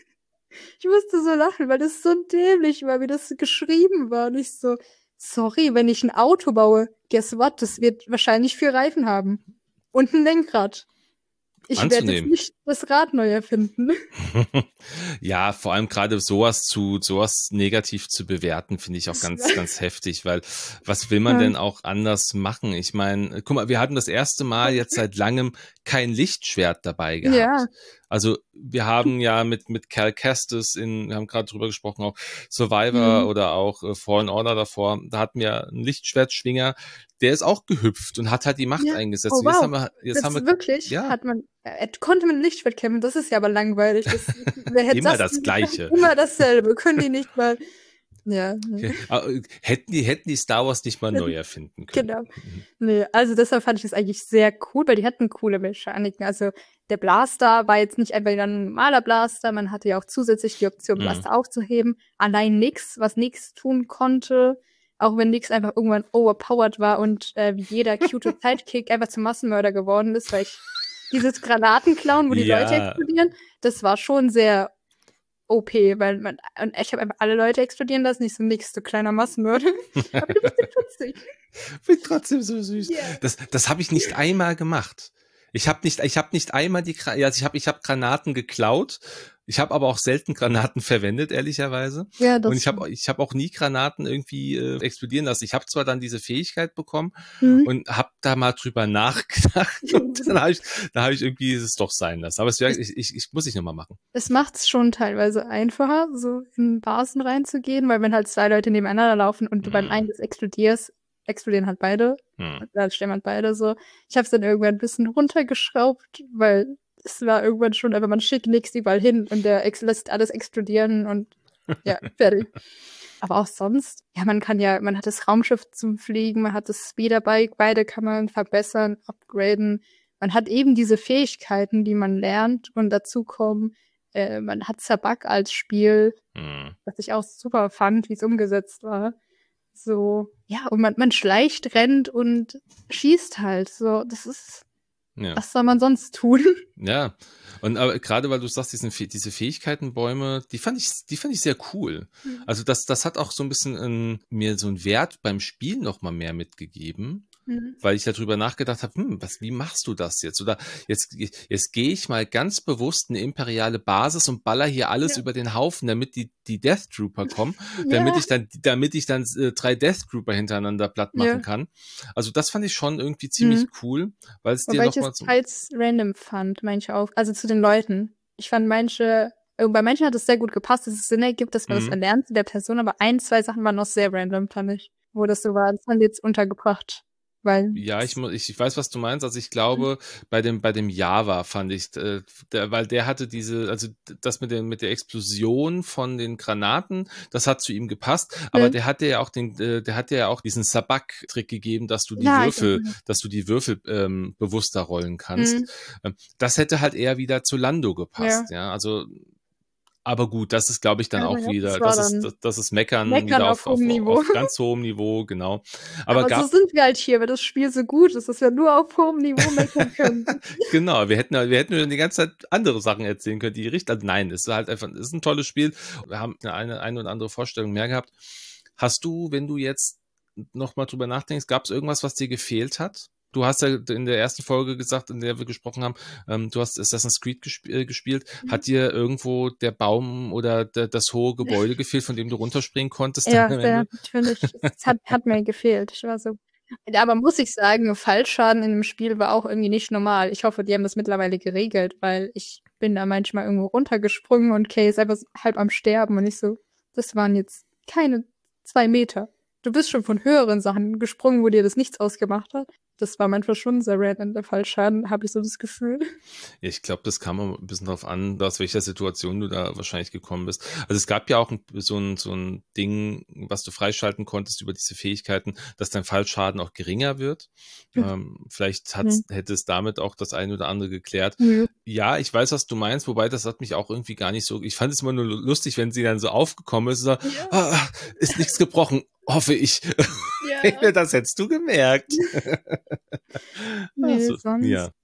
Ich musste so lachen, weil das so dämlich war, wie das geschrieben war. Und ich so, sorry, wenn ich ein Auto baue, guess what? Das wird wahrscheinlich vier Reifen haben. Und ein Lenkrad. Ich werde jetzt Anzunehmen. nicht das Rad neu erfinden. Ja, vor allem gerade sowas zu, sowas negativ zu bewerten, finde ich auch ganz, ganz heftig, weil was will man Ja. denn auch anders machen? Ich meine, guck mal, wir hatten das erste Mal jetzt seit langem kein Lichtschwert dabei gehabt. Ja. Also wir haben ja mit, mit Cal Kestis in, wir haben gerade drüber gesprochen, auch Survivor Mhm. oder auch äh, Fallen Order davor, da hatten wir einen Lichtschwertschwinger, der ist auch gehüpft und hat halt die Macht Ja. eingesetzt. Oh, Und jetzt wow. haben wir, jetzt Jetzt haben wir, wirklich ja. hat man, äh, konnte man Lichtschwert kämpfen, das ist ja aber langweilig. Das, wer hätte Immer das das Gleiche. Immer dasselbe. Können die nicht mal. Ja. Okay. Hätten die, hätten die Star Wars nicht mal neu erfinden können. Genau. Nee, also deshalb fand ich das eigentlich sehr cool, weil die hatten coole Mechaniken. Also der Blaster war jetzt nicht einfach ein normaler Blaster, man hatte ja auch zusätzlich die Option, Mhm. Blaster aufzuheben. Allein nix, was nix tun konnte, auch wenn nix einfach irgendwann overpowered war und äh, wie jeder cute Sidekick einfach zum Massenmörder geworden ist, weil ich dieses Granatenklauen, wo die Ja. Leute explodieren, das war schon sehr O P, weil man, und ich habe einfach alle Leute explodieren lassen, nicht so nix, du kleiner Massenmörder. Aber du bist ja putzig. Bin trotzdem so süß. Ja. Das, das habe ich nicht einmal gemacht. Ich habe nicht, ich habe nicht einmal die, Gra- ja, also ich habe, ich habe Granaten geklaut. Ich habe aber auch selten Granaten verwendet, ehrlicherweise. Ja, das Und ich habe, ich habe auch nie Granaten irgendwie äh, explodieren lassen. Ich habe zwar dann diese Fähigkeit bekommen Mhm. und habe da mal drüber nachgedacht. Und dann habe ich, da habe ich irgendwie es doch sein lassen. Aber es wäre, ich, ich, ich muss ich nochmal machen. Es macht's schon teilweise einfacher, so in Basen reinzugehen, weil wenn halt zwei Leute nebeneinander laufen und du beim Mhm. einen das explodierst, explodieren halt beide. Hm. Dann stehen halt beide so. Ich habe es dann irgendwann ein bisschen runtergeschraubt, weil es war irgendwann schon, aber man schickt nix überall hin und der ex lässt alles explodieren und ja, fertig. Aber auch sonst, ja, man kann ja, man hat das Raumschiff zum Fliegen, man hat das Speederbike, beide kann man verbessern, upgraden. Man hat eben diese Fähigkeiten, die man lernt und dazu kommen, äh, man hat Sabak als Spiel, Hm. was ich auch super fand, wie es umgesetzt war. So, ja, und man, man schleicht, rennt und schießt halt. So, das ist, Ja. was soll man sonst tun? Ja, und aber gerade weil du sagst, diesen, Fäh- diese Fähigkeitenbäume, die fand ich, die fand ich sehr cool. Mhm. Also das, das hat auch so ein bisschen ähm, mir so einen Wert beim Spiel noch mal mehr mitgegeben, Mhm. weil ich darüber nachgedacht habe, hm, was, wie machst du das jetzt? Oder jetzt, jetzt gehe ich mal ganz bewusst eine imperiale Basis und baller hier alles Ja. über den Haufen, damit die, die Death Trooper kommen, damit Ja. ich dann, damit ich dann äh, drei Death Trooper hintereinander platt machen Ja. kann. Also das fand ich schon irgendwie ziemlich Mhm. cool, weil es dir Wobei noch ich mal es so, teils random fand, manche auch. Also zu den Leuten. Ich fand manche, äh, bei manchen hat es sehr gut gepasst, dass es Sinn ergibt, dass man das Mhm. erlernt zu der Person, aber ein, zwei Sachen waren noch sehr random, fand ich. Wo das so war, das haben die jetzt untergebracht. Weil. Ja, ich, mu- ich, ich weiß, was du meinst. Also ich glaube, bei dem, bei dem Java fand ich, äh, der, weil der hatte diese, also das mit der, mit der Explosion von den Granaten, das hat zu ihm gepasst. Aber Ja. der hatte ja auch den, äh, der hat ja auch diesen Sabak-Trick gegeben, dass du die Ja, ich Würfel, erinnere. dass du die Würfel ähm, bewusster rollen kannst. Mhm. Ähm, das hätte halt eher wieder zu Lando gepasst. Ja, also. Aber gut, das ist, glaube ich, dann Aber auch ja, wieder, das war das ist, dann das, das ist Meckern, Meckern wieder auf auf, auf, hohem Niveau. auf ganz hohem Niveau, genau. Aber, Aber, gab, so sind wir halt hier, weil das Spiel so gut ist, dass wir nur auf hohem Niveau meckern können. Genau, wir hätten, wir hätten die ganze Zeit andere Sachen erzählen können, die richtig, also nein, es ist halt einfach, es ist ein tolles Spiel. Wir haben eine, eine oder andere Vorstellung mehr gehabt. Hast du, wenn du jetzt noch mal drüber nachdenkst, gab es irgendwas, was dir gefehlt hat? Du hast ja in der ersten Folge gesagt, in der wir gesprochen haben, ähm, du hast Assassin's Creed gesp äh, gespielt. Mhm. Hat dir irgendwo der Baum oder der, das hohe Gebäude gefehlt, von dem du runterspringen konntest? Ja, dann am der, Ende? natürlich. Es hat, hat mir gefehlt. Ich war so. Ja, aber muss ich sagen, Fallschaden in dem Spiel war auch irgendwie nicht normal. Ich hoffe, die haben das mittlerweile geregelt, weil ich bin da manchmal irgendwo runtergesprungen und Kay ist einfach so halb am Sterben und ich so, das waren jetzt keine zwei Meter. Du bist schon von höheren Sachen gesprungen, wo dir das nichts ausgemacht hat. Das war manchmal schon sehr random, der Fallschaden, habe ich so das Gefühl. Ja, ich glaube, das kam auch ein bisschen drauf an, aus welcher Situation du da wahrscheinlich gekommen bist. Also es gab ja auch ein, so, ein, so ein Ding, was du freischalten konntest über diese Fähigkeiten, dass dein Fallschaden auch geringer wird. Mhm. Ähm, vielleicht hat's, hätte es damit auch das eine oder andere geklärt. Mhm. Ja, ich weiß, was du meinst, wobei das hat mich auch irgendwie gar nicht so, ich fand es immer nur lustig, wenn sie dann so aufgekommen ist, so, Ja. ah, ist nichts gebrochen, hoffe ich. Ja. Das hättest du gemerkt. Nee, Also, sonst. ja.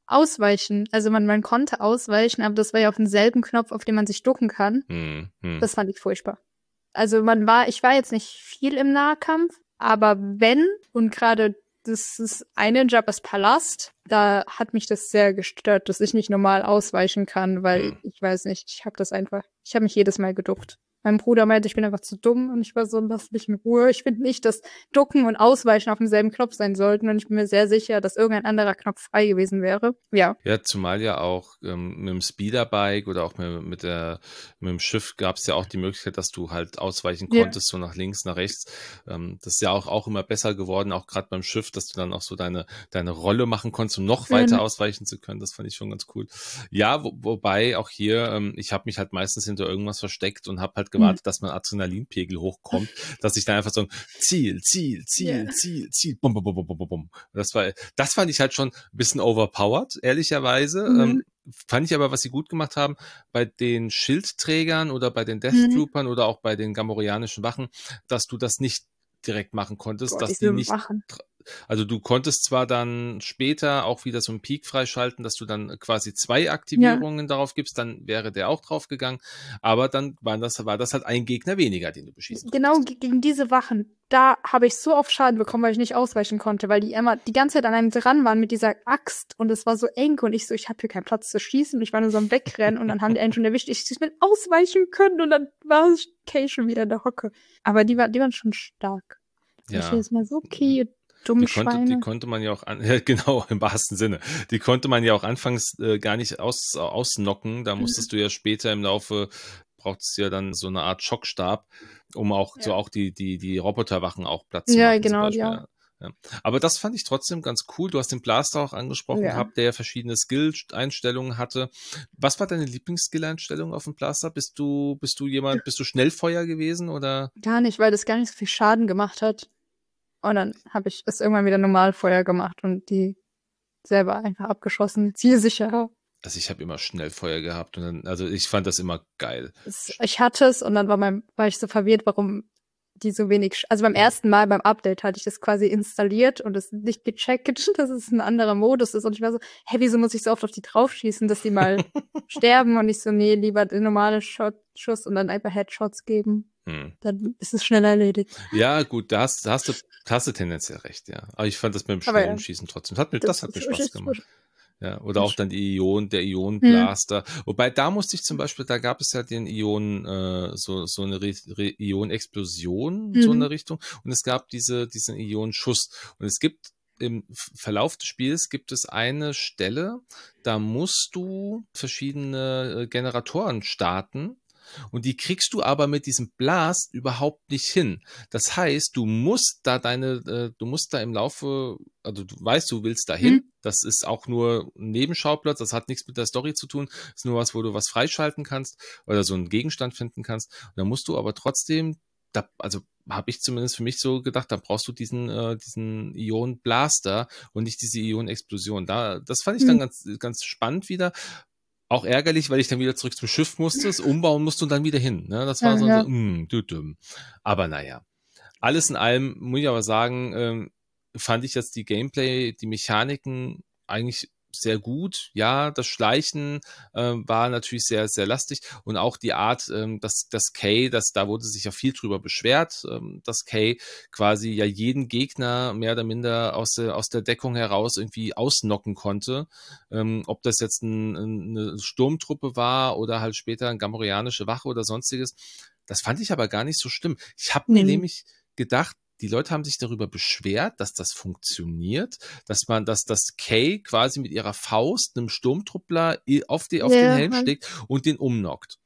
Ausweichen. Also man, man konnte ausweichen, aber das war ja auf demselben Knopf, auf dem man sich ducken kann. Hm, hm. Das fand ich furchtbar. Also man war, ich war jetzt nicht viel im Nahkampf, aber wenn, und gerade das ist eine in Jabba's Palast, da hat mich das sehr gestört, dass ich nicht normal ausweichen kann, weil Hm. ich weiß nicht, ich habe das einfach, ich habe mich jedes Mal geduckt. Mein Bruder meinte, ich bin einfach zu dumm und ich war so, lass mich in Ruhe. Ich finde nicht, dass Ducken und Ausweichen auf demselben Knopf sein sollten und ich bin mir sehr sicher, dass irgendein anderer Knopf frei gewesen wäre. Ja. Ja, zumal ja auch ähm, mit dem Speederbike oder auch mit, mit, der, mit dem Schiff gab es ja auch die Möglichkeit, dass du halt ausweichen Ja. konntest, so nach links, nach rechts. Ähm, das ist ja auch, auch immer besser geworden, auch gerade beim Schiff, dass du dann auch so deine, deine Rolle machen konntest, um noch weiter Mhm. ausweichen zu können. Das fand ich schon ganz cool. Ja, wo, wobei auch hier, ähm, ich habe mich halt meistens hinter irgendwas versteckt und habe halt gewartet, Mhm. dass mein Adrenalinpegel hochkommt, dass ich dann einfach so ein Ziel, Ziel, Ziel, Ja. Ziel, Ziel, bum, bum, bum, bum, bum, bum. Das war, das fand ich halt schon ein bisschen overpowered, ehrlicherweise. Mhm. Ähm, fand ich aber, was sie gut gemacht haben, bei den Schildträgern oder bei den Death Mhm. Troopern oder auch bei den gamorreanischen Wachen, dass du das nicht direkt machen konntest, Boah, dass die diese nicht, Wachen. also du konntest zwar dann später auch wieder so einen Peak freischalten, dass du dann quasi zwei Aktivierungen darauf gibst, dann wäre der auch drauf gegangen, aber dann war das, war das halt ein Gegner weniger, den du beschießen Genau konntest. ge- gegen diese Wachen, da habe ich so oft Schaden bekommen, weil ich nicht ausweichen konnte, weil die immer die ganze Zeit an einem dran waren mit dieser Axt und es war so eng und ich so, ich habe hier keinen Platz zu schießen und ich war nur so am Wegrennen und dann haben die einen schon erwischt, ich will ausweichen können und dann war Kay schon wieder in der Hocke. Aber die, war, die waren schon stark. Ich Ja. jetzt mal so, okay, ihr dumme Die konnte, die Schweine. konnte man ja auch, an, ja, genau, im wahrsten Sinne. Die konnte man ja auch anfangs äh, gar nicht aus, ausnocken. Da musstest du ja später im Laufe, brauchtest du ja dann so eine Art Schockstab, um auch so Ja. auch die, die, die Roboterwachen auch Platz zu Ja, machen, zum genau, die Beispiel. auch. Ja. Ja. Aber das fand ich trotzdem ganz cool. Du hast den Blaster auch angesprochen Ja. gehabt, der verschiedene Skill-Einstellungen hatte. Was war deine Lieblings-Skill-Einstellung auf dem Blaster? Bist du, bist du jemand, bist du Schnellfeuer gewesen oder? Gar nicht, weil das gar nicht so viel Schaden gemacht hat. Und dann habe ich es irgendwann wieder Normalfeuer gemacht und die selber einfach abgeschossen, zielsicher. Also ich habe immer Schnellfeuer gehabt und dann, also ich fand das immer geil. Es, ich hatte es und dann war, mein, war ich so verwirrt, warum die so wenig. Sch- Also beim ersten Mal beim Update hatte ich das quasi installiert und es nicht gecheckt, dass es ein anderer Modus ist. Und ich war so, hä, wieso muss ich so oft auf die draufschießen, dass die mal sterben? Und ich so, nee, lieber den normalen Shot, Schuss und dann einfach Headshots geben. Hm. Dann ist es schnell erledigt. Ja, gut, da hast, da hast du, da hast du tendenziell recht, ja. Aber ich fand das mit dem Aber schnellen ja. Schießen trotzdem. Das hat mir, das, hat mir ist- Spaß ist- gemacht. Ja, oder auch dann die Ionen, der Ionenblaster. Wobei da musste ich zum Beispiel, da gab es ja den Ionen, äh, so, so eine Re Re Ionenexplosion, Mhm. so in der Richtung. Und es gab diese, diesen Ionenschuss. Und es gibt im F- Verlauf des Spiels gibt es eine Stelle, da musst du verschiedene äh, Generatoren starten. Und die kriegst du aber mit diesem Blast überhaupt nicht hin. Das heißt, du musst da deine, äh, du musst da im Laufe, also du weißt, du willst dahin. Mhm. Das ist auch nur ein Nebenschauplatz. Das hat nichts mit der Story zu tun. Das ist nur was, wo du was freischalten kannst oder so einen Gegenstand finden kannst. Und dann musst du aber trotzdem, da, also habe ich zumindest für mich so gedacht, da brauchst du diesen, äh, diesen Ionen-Blaster und nicht diese Ionen-Explosion. Da, das fand ich dann Mhm. ganz, ganz spannend wieder. Auch ärgerlich, weil ich dann wieder zurück zum Schiff musste, es umbauen musste und dann wieder hin. Ne? Das war Ja, so, ja. so mm, du dumm. Aber naja. Alles in allem muss ich aber sagen, ähm, fand ich jetzt die Gameplay, die Mechaniken eigentlich sehr gut. Ja, das Schleichen ähm, war natürlich sehr, sehr lastig und auch die Art, ähm, dass das Kay, das, da wurde sich ja viel drüber beschwert, ähm, dass Kay quasi ja jeden Gegner mehr oder minder aus der, aus der Deckung heraus irgendwie ausnocken konnte. Ähm, ob das jetzt ein, eine Sturmtruppe war oder halt später eine gamorreanische Wache oder sonstiges. Das fand ich aber gar nicht so schlimm. Ich habe mir Nee. nämlich gedacht, die Leute haben sich darüber beschwert, dass das funktioniert, dass man, dass das Kay quasi mit ihrer Faust einem Sturmtruppler auf, die, auf Ja, den Helm halt. schlägt und den umnockt.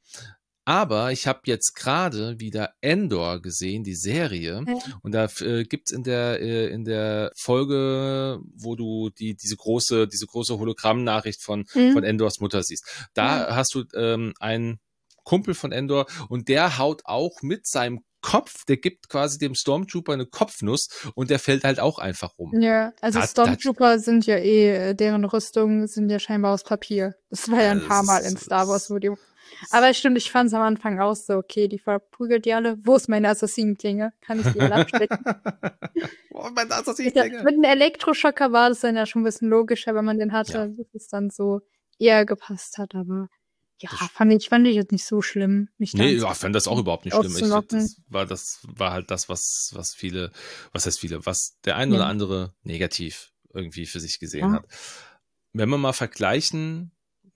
Aber ich habe jetzt gerade wieder Endor gesehen, die Serie, Ja. und da äh, gibt's in der äh, in der Folge, wo du die diese große diese große Hologrammnachricht von Mhm. von Endors Mutter siehst. Da Ja. hast du ähm, einen Kumpel von Endor und der haut auch mit seinem Kopf, der gibt quasi dem Stormtrooper eine Kopfnuss und der fällt halt auch einfach rum. Ja, also Da- Stormtrooper sind ja eh, äh, deren Rüstungen sind ja scheinbar aus Papier. Das war ja ein Das paar Mal ist- in Star Wars, wo die Aber stimmt, ich fand es am Anfang auch so, okay, die verprügelt die alle. Wo ist meine Assassinenklinge? Kann ich die alle abstecken? Oh, mein Mit, der, Assassinenklinge. mit einem Elektroschocker war das dann ja schon ein bisschen logischer, wenn man den hatte, Ja. dass es dann so eher gepasst hat. Aber ja, Das- fand ich, fand ich jetzt nicht so schlimm. Mich Nee, dann ja, ich fand das auch überhaupt nicht schlimm. Ich, auszunocken. das war das war halt das, was was viele, was heißt viele, was der ein Ja. oder andere negativ irgendwie für sich gesehen Ja. hat. Wenn wir mal vergleichen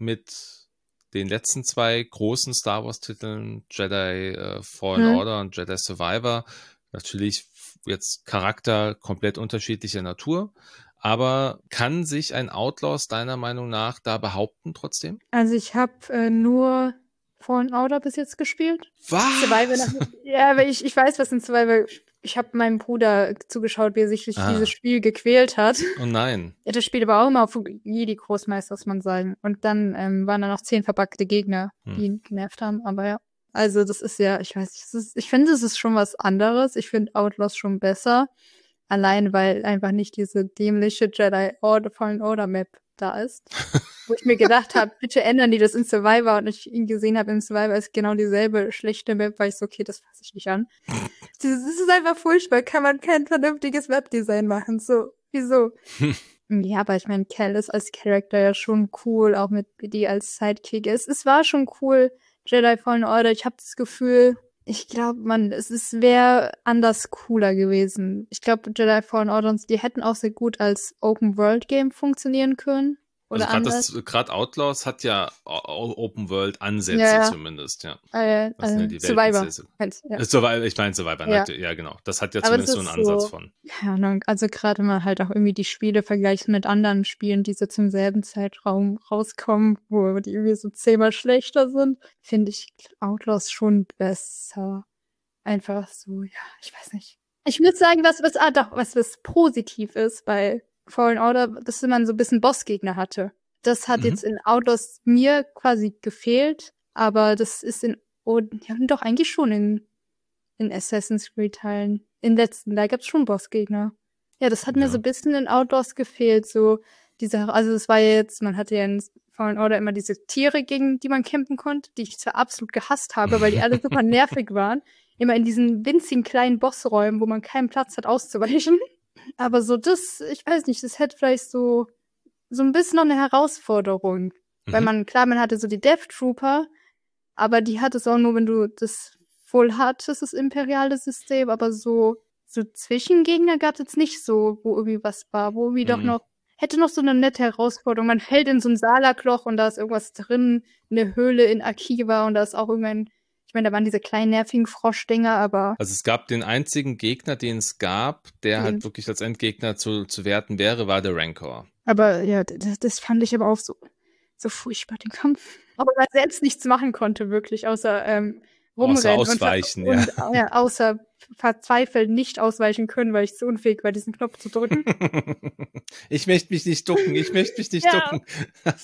mit den letzten zwei großen Star Wars Titeln, Jedi äh, Fallen Mhm. Order und Jedi Survivor, natürlich jetzt Charakter komplett unterschiedlicher Natur, aber kann sich ein Outlaws deiner Meinung nach da behaupten trotzdem? Also ich habe äh, nur Fallen Order bis jetzt gespielt. Survivor Was? noch, ja, aber ich, ich weiß, was in Survivor. Ich habe meinem Bruder zugeschaut, wie er sich durch Ah. dieses Spiel gequält hat. Oh nein. Ja, das spielt aber auch immer auf Jedi-Großmeister, muss man sagen. Und dann ähm, waren da noch zehn verpackte Gegner, Hm. die ihn genervt haben. Aber ja, also das ist ja, ich weiß nicht, das ist, ich finde, es ist schon was anderes. Ich finde Outlaws schon besser. Allein, weil einfach nicht diese dämliche Jedi Order Fallen Order Map da ist. Wo ich mir gedacht habe, bitte ändern die das in Survivor. Und ich ihn gesehen habe, im Survivor ist genau dieselbe schlechte Map, weil ich so, okay, das fasse ich nicht an. Das ist einfach furchtbar. Kann man kein vernünftiges Webdesign machen. So, wieso? Ja, aber ich meine, Cal ist als Charakter ja schon cool, auch mit B D als Sidekick. Es, es war schon cool, Jedi Fallen Order. Ich habe das Gefühl, ich glaube, man, es ist wäre anders cooler gewesen. Ich glaube, Jedi Fallen Order, die hätten auch sehr gut als Open-World-Game funktionieren können. Oder Also gerade anders. das, gerade Outlaws hat ja O- Open World Ansätze Ja, ja. zumindest, ja. Äh, Das sind ja äh, die Survivor. Welten. meinst du, Ja. Äh, Survivor, ich meine Survivor, Ja. ja. ja genau. Das hat ja Aber zumindest so das einen ist Ansatz so- von. Keine Ahnung, also gerade wenn man halt auch irgendwie die Spiele vergleicht mit anderen Spielen, die so zum selben Zeitraum rauskommen, wo die irgendwie so zehnmal schlechter sind, finde ich Outlaws schon besser. Einfach so, ja, ich weiß nicht. Ich würde sagen, was, was, ah, doch, was, was positiv ist bei Fallen Order, dass man so ein bisschen Bossgegner hatte. Das hat Mhm. jetzt in Outlaws mir quasi gefehlt, aber das ist in, oh, ja, doch, eigentlich schon in, in Assassin's Creed Teilen. In letzten, da gab's schon Bossgegner. Ja, das hat mir Ja. so ein bisschen in Outlaws gefehlt, so diese, also es war ja jetzt, man hatte ja in Fallen Order immer diese Tiere, gegen die man kämpfen konnte, die ich zwar absolut gehasst habe, weil die alle super nervig waren. Immer in diesen winzigen kleinen Bossräumen, wo man keinen Platz hat auszuweichen. Aber so das, ich weiß nicht, das hätte vielleicht so, so ein bisschen noch eine Herausforderung. Weil Mhm. man, klar, man hatte so die Death Trooper, aber die hat es auch nur, wenn du das voll hattest, das imperiale System, aber so, so Zwischengegner gab es jetzt nicht so, wo irgendwie was war, wo irgendwie doch Mhm. noch, hätte noch so eine nette Herausforderung. Man fällt in so ein Salakloch und da ist irgendwas drin, eine Höhle in Akiva und da ist auch irgendein, ich meine, da waren diese kleinen nervigen Froschdinger, aber Also es gab den einzigen Gegner, den es gab, der Den- halt wirklich als Endgegner zu, zu werten wäre, war der Rancor. Aber ja, das, das fand ich aber auch so, so furchtbar, den Kampf. Aber man selbst nichts machen konnte, wirklich, außer ähm, rumrennen. Außer ausweichen, und, ja. Und, ja, außer verzweifelt nicht ausweichen können, weil ich zu unfähig war, diesen Knopf zu drücken. Ich möchte mich nicht ducken, ich möchte mich nicht Ja. ducken.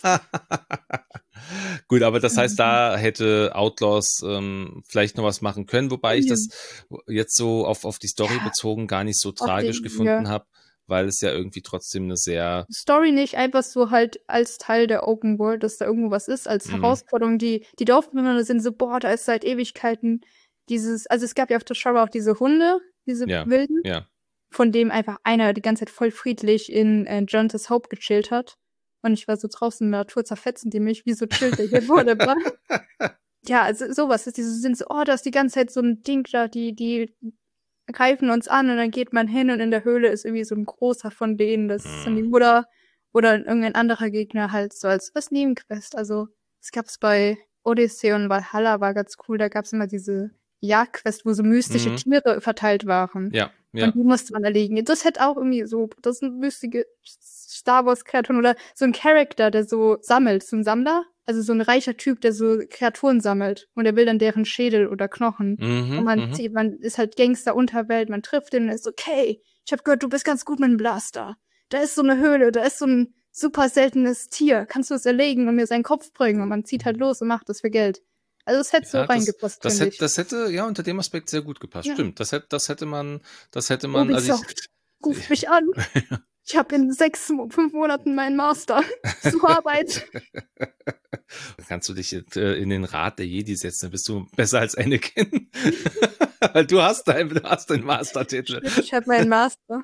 Gut, aber das heißt, da hätte Outlaws ähm, vielleicht noch was machen können, wobei ich Ja. das jetzt so auf, auf die Story Ja. bezogen gar nicht so tragisch den- gefunden ja. habe, weil es ja irgendwie trotzdem eine sehr, Story nicht, einfach so halt als Teil der Open World, dass da irgendwo was ist, als Mhm. Herausforderung, die, die Dorfbewohner sind so, boah, da ist seit Ewigkeiten dieses, also es gab ja auf der Show auch diese Hunde, diese Ja. wilden, ja. von dem einfach einer die ganze Zeit voll friedlich in äh, Jontes Hope gechillt hat. Und ich war so draußen in der Natur zerfetzen die mich, wieso chillt der hier vor der Bar? Ja, also sowas ist diese, sind so, oh, da ist die ganze Zeit so ein Ding da, die, die greifen uns an und dann geht man hin und in der Höhle ist irgendwie so ein großer von denen, das ist dann die Mutter oder irgendein anderer Gegner halt so als was Nebenquest. Also es gab's bei Odyssey und Valhalla war ganz cool, da gab's immer diese Jagdquest, wo so mystische Mhm. Tiere verteilt waren. Ja, ja. Und die musste man erlegen. Das hätte auch irgendwie so, das sind mystische Star Wars Kreaturen oder so ein Charakter, der so sammelt, so ein Sammler. Also so ein reicher Typ, der so Kreaturen sammelt und der will dann deren Schädel oder Knochen. Mhm, Und man, mhm. zieht, man ist halt Gangster Unterwelt, man trifft ihn und ist so, okay, ich hab gehört, du bist ganz gut mit einem Blaster. Da ist so eine Höhle, da ist so ein super seltenes Tier. Kannst du es erlegen und mir seinen Kopf bringen? Und man zieht halt los und macht das für Geld. Also es hätte so Ja, das, reingepasst, das, finde hätte, ich. das hätte ja unter dem Aspekt sehr gut gepasst. Ja. Stimmt, das hätte, das hätte man, das hätte man, also ich, Ubisoft, ruft mich an. ich habe in sechs, fünf Monaten meinen Master zur Arbeit. Kannst du dich jetzt, äh, in den Rat der Jedi setzen, dann bist du besser als Anakin. Weil du hast deinen, du hast den Mastertitel. Ich habe meinen Master.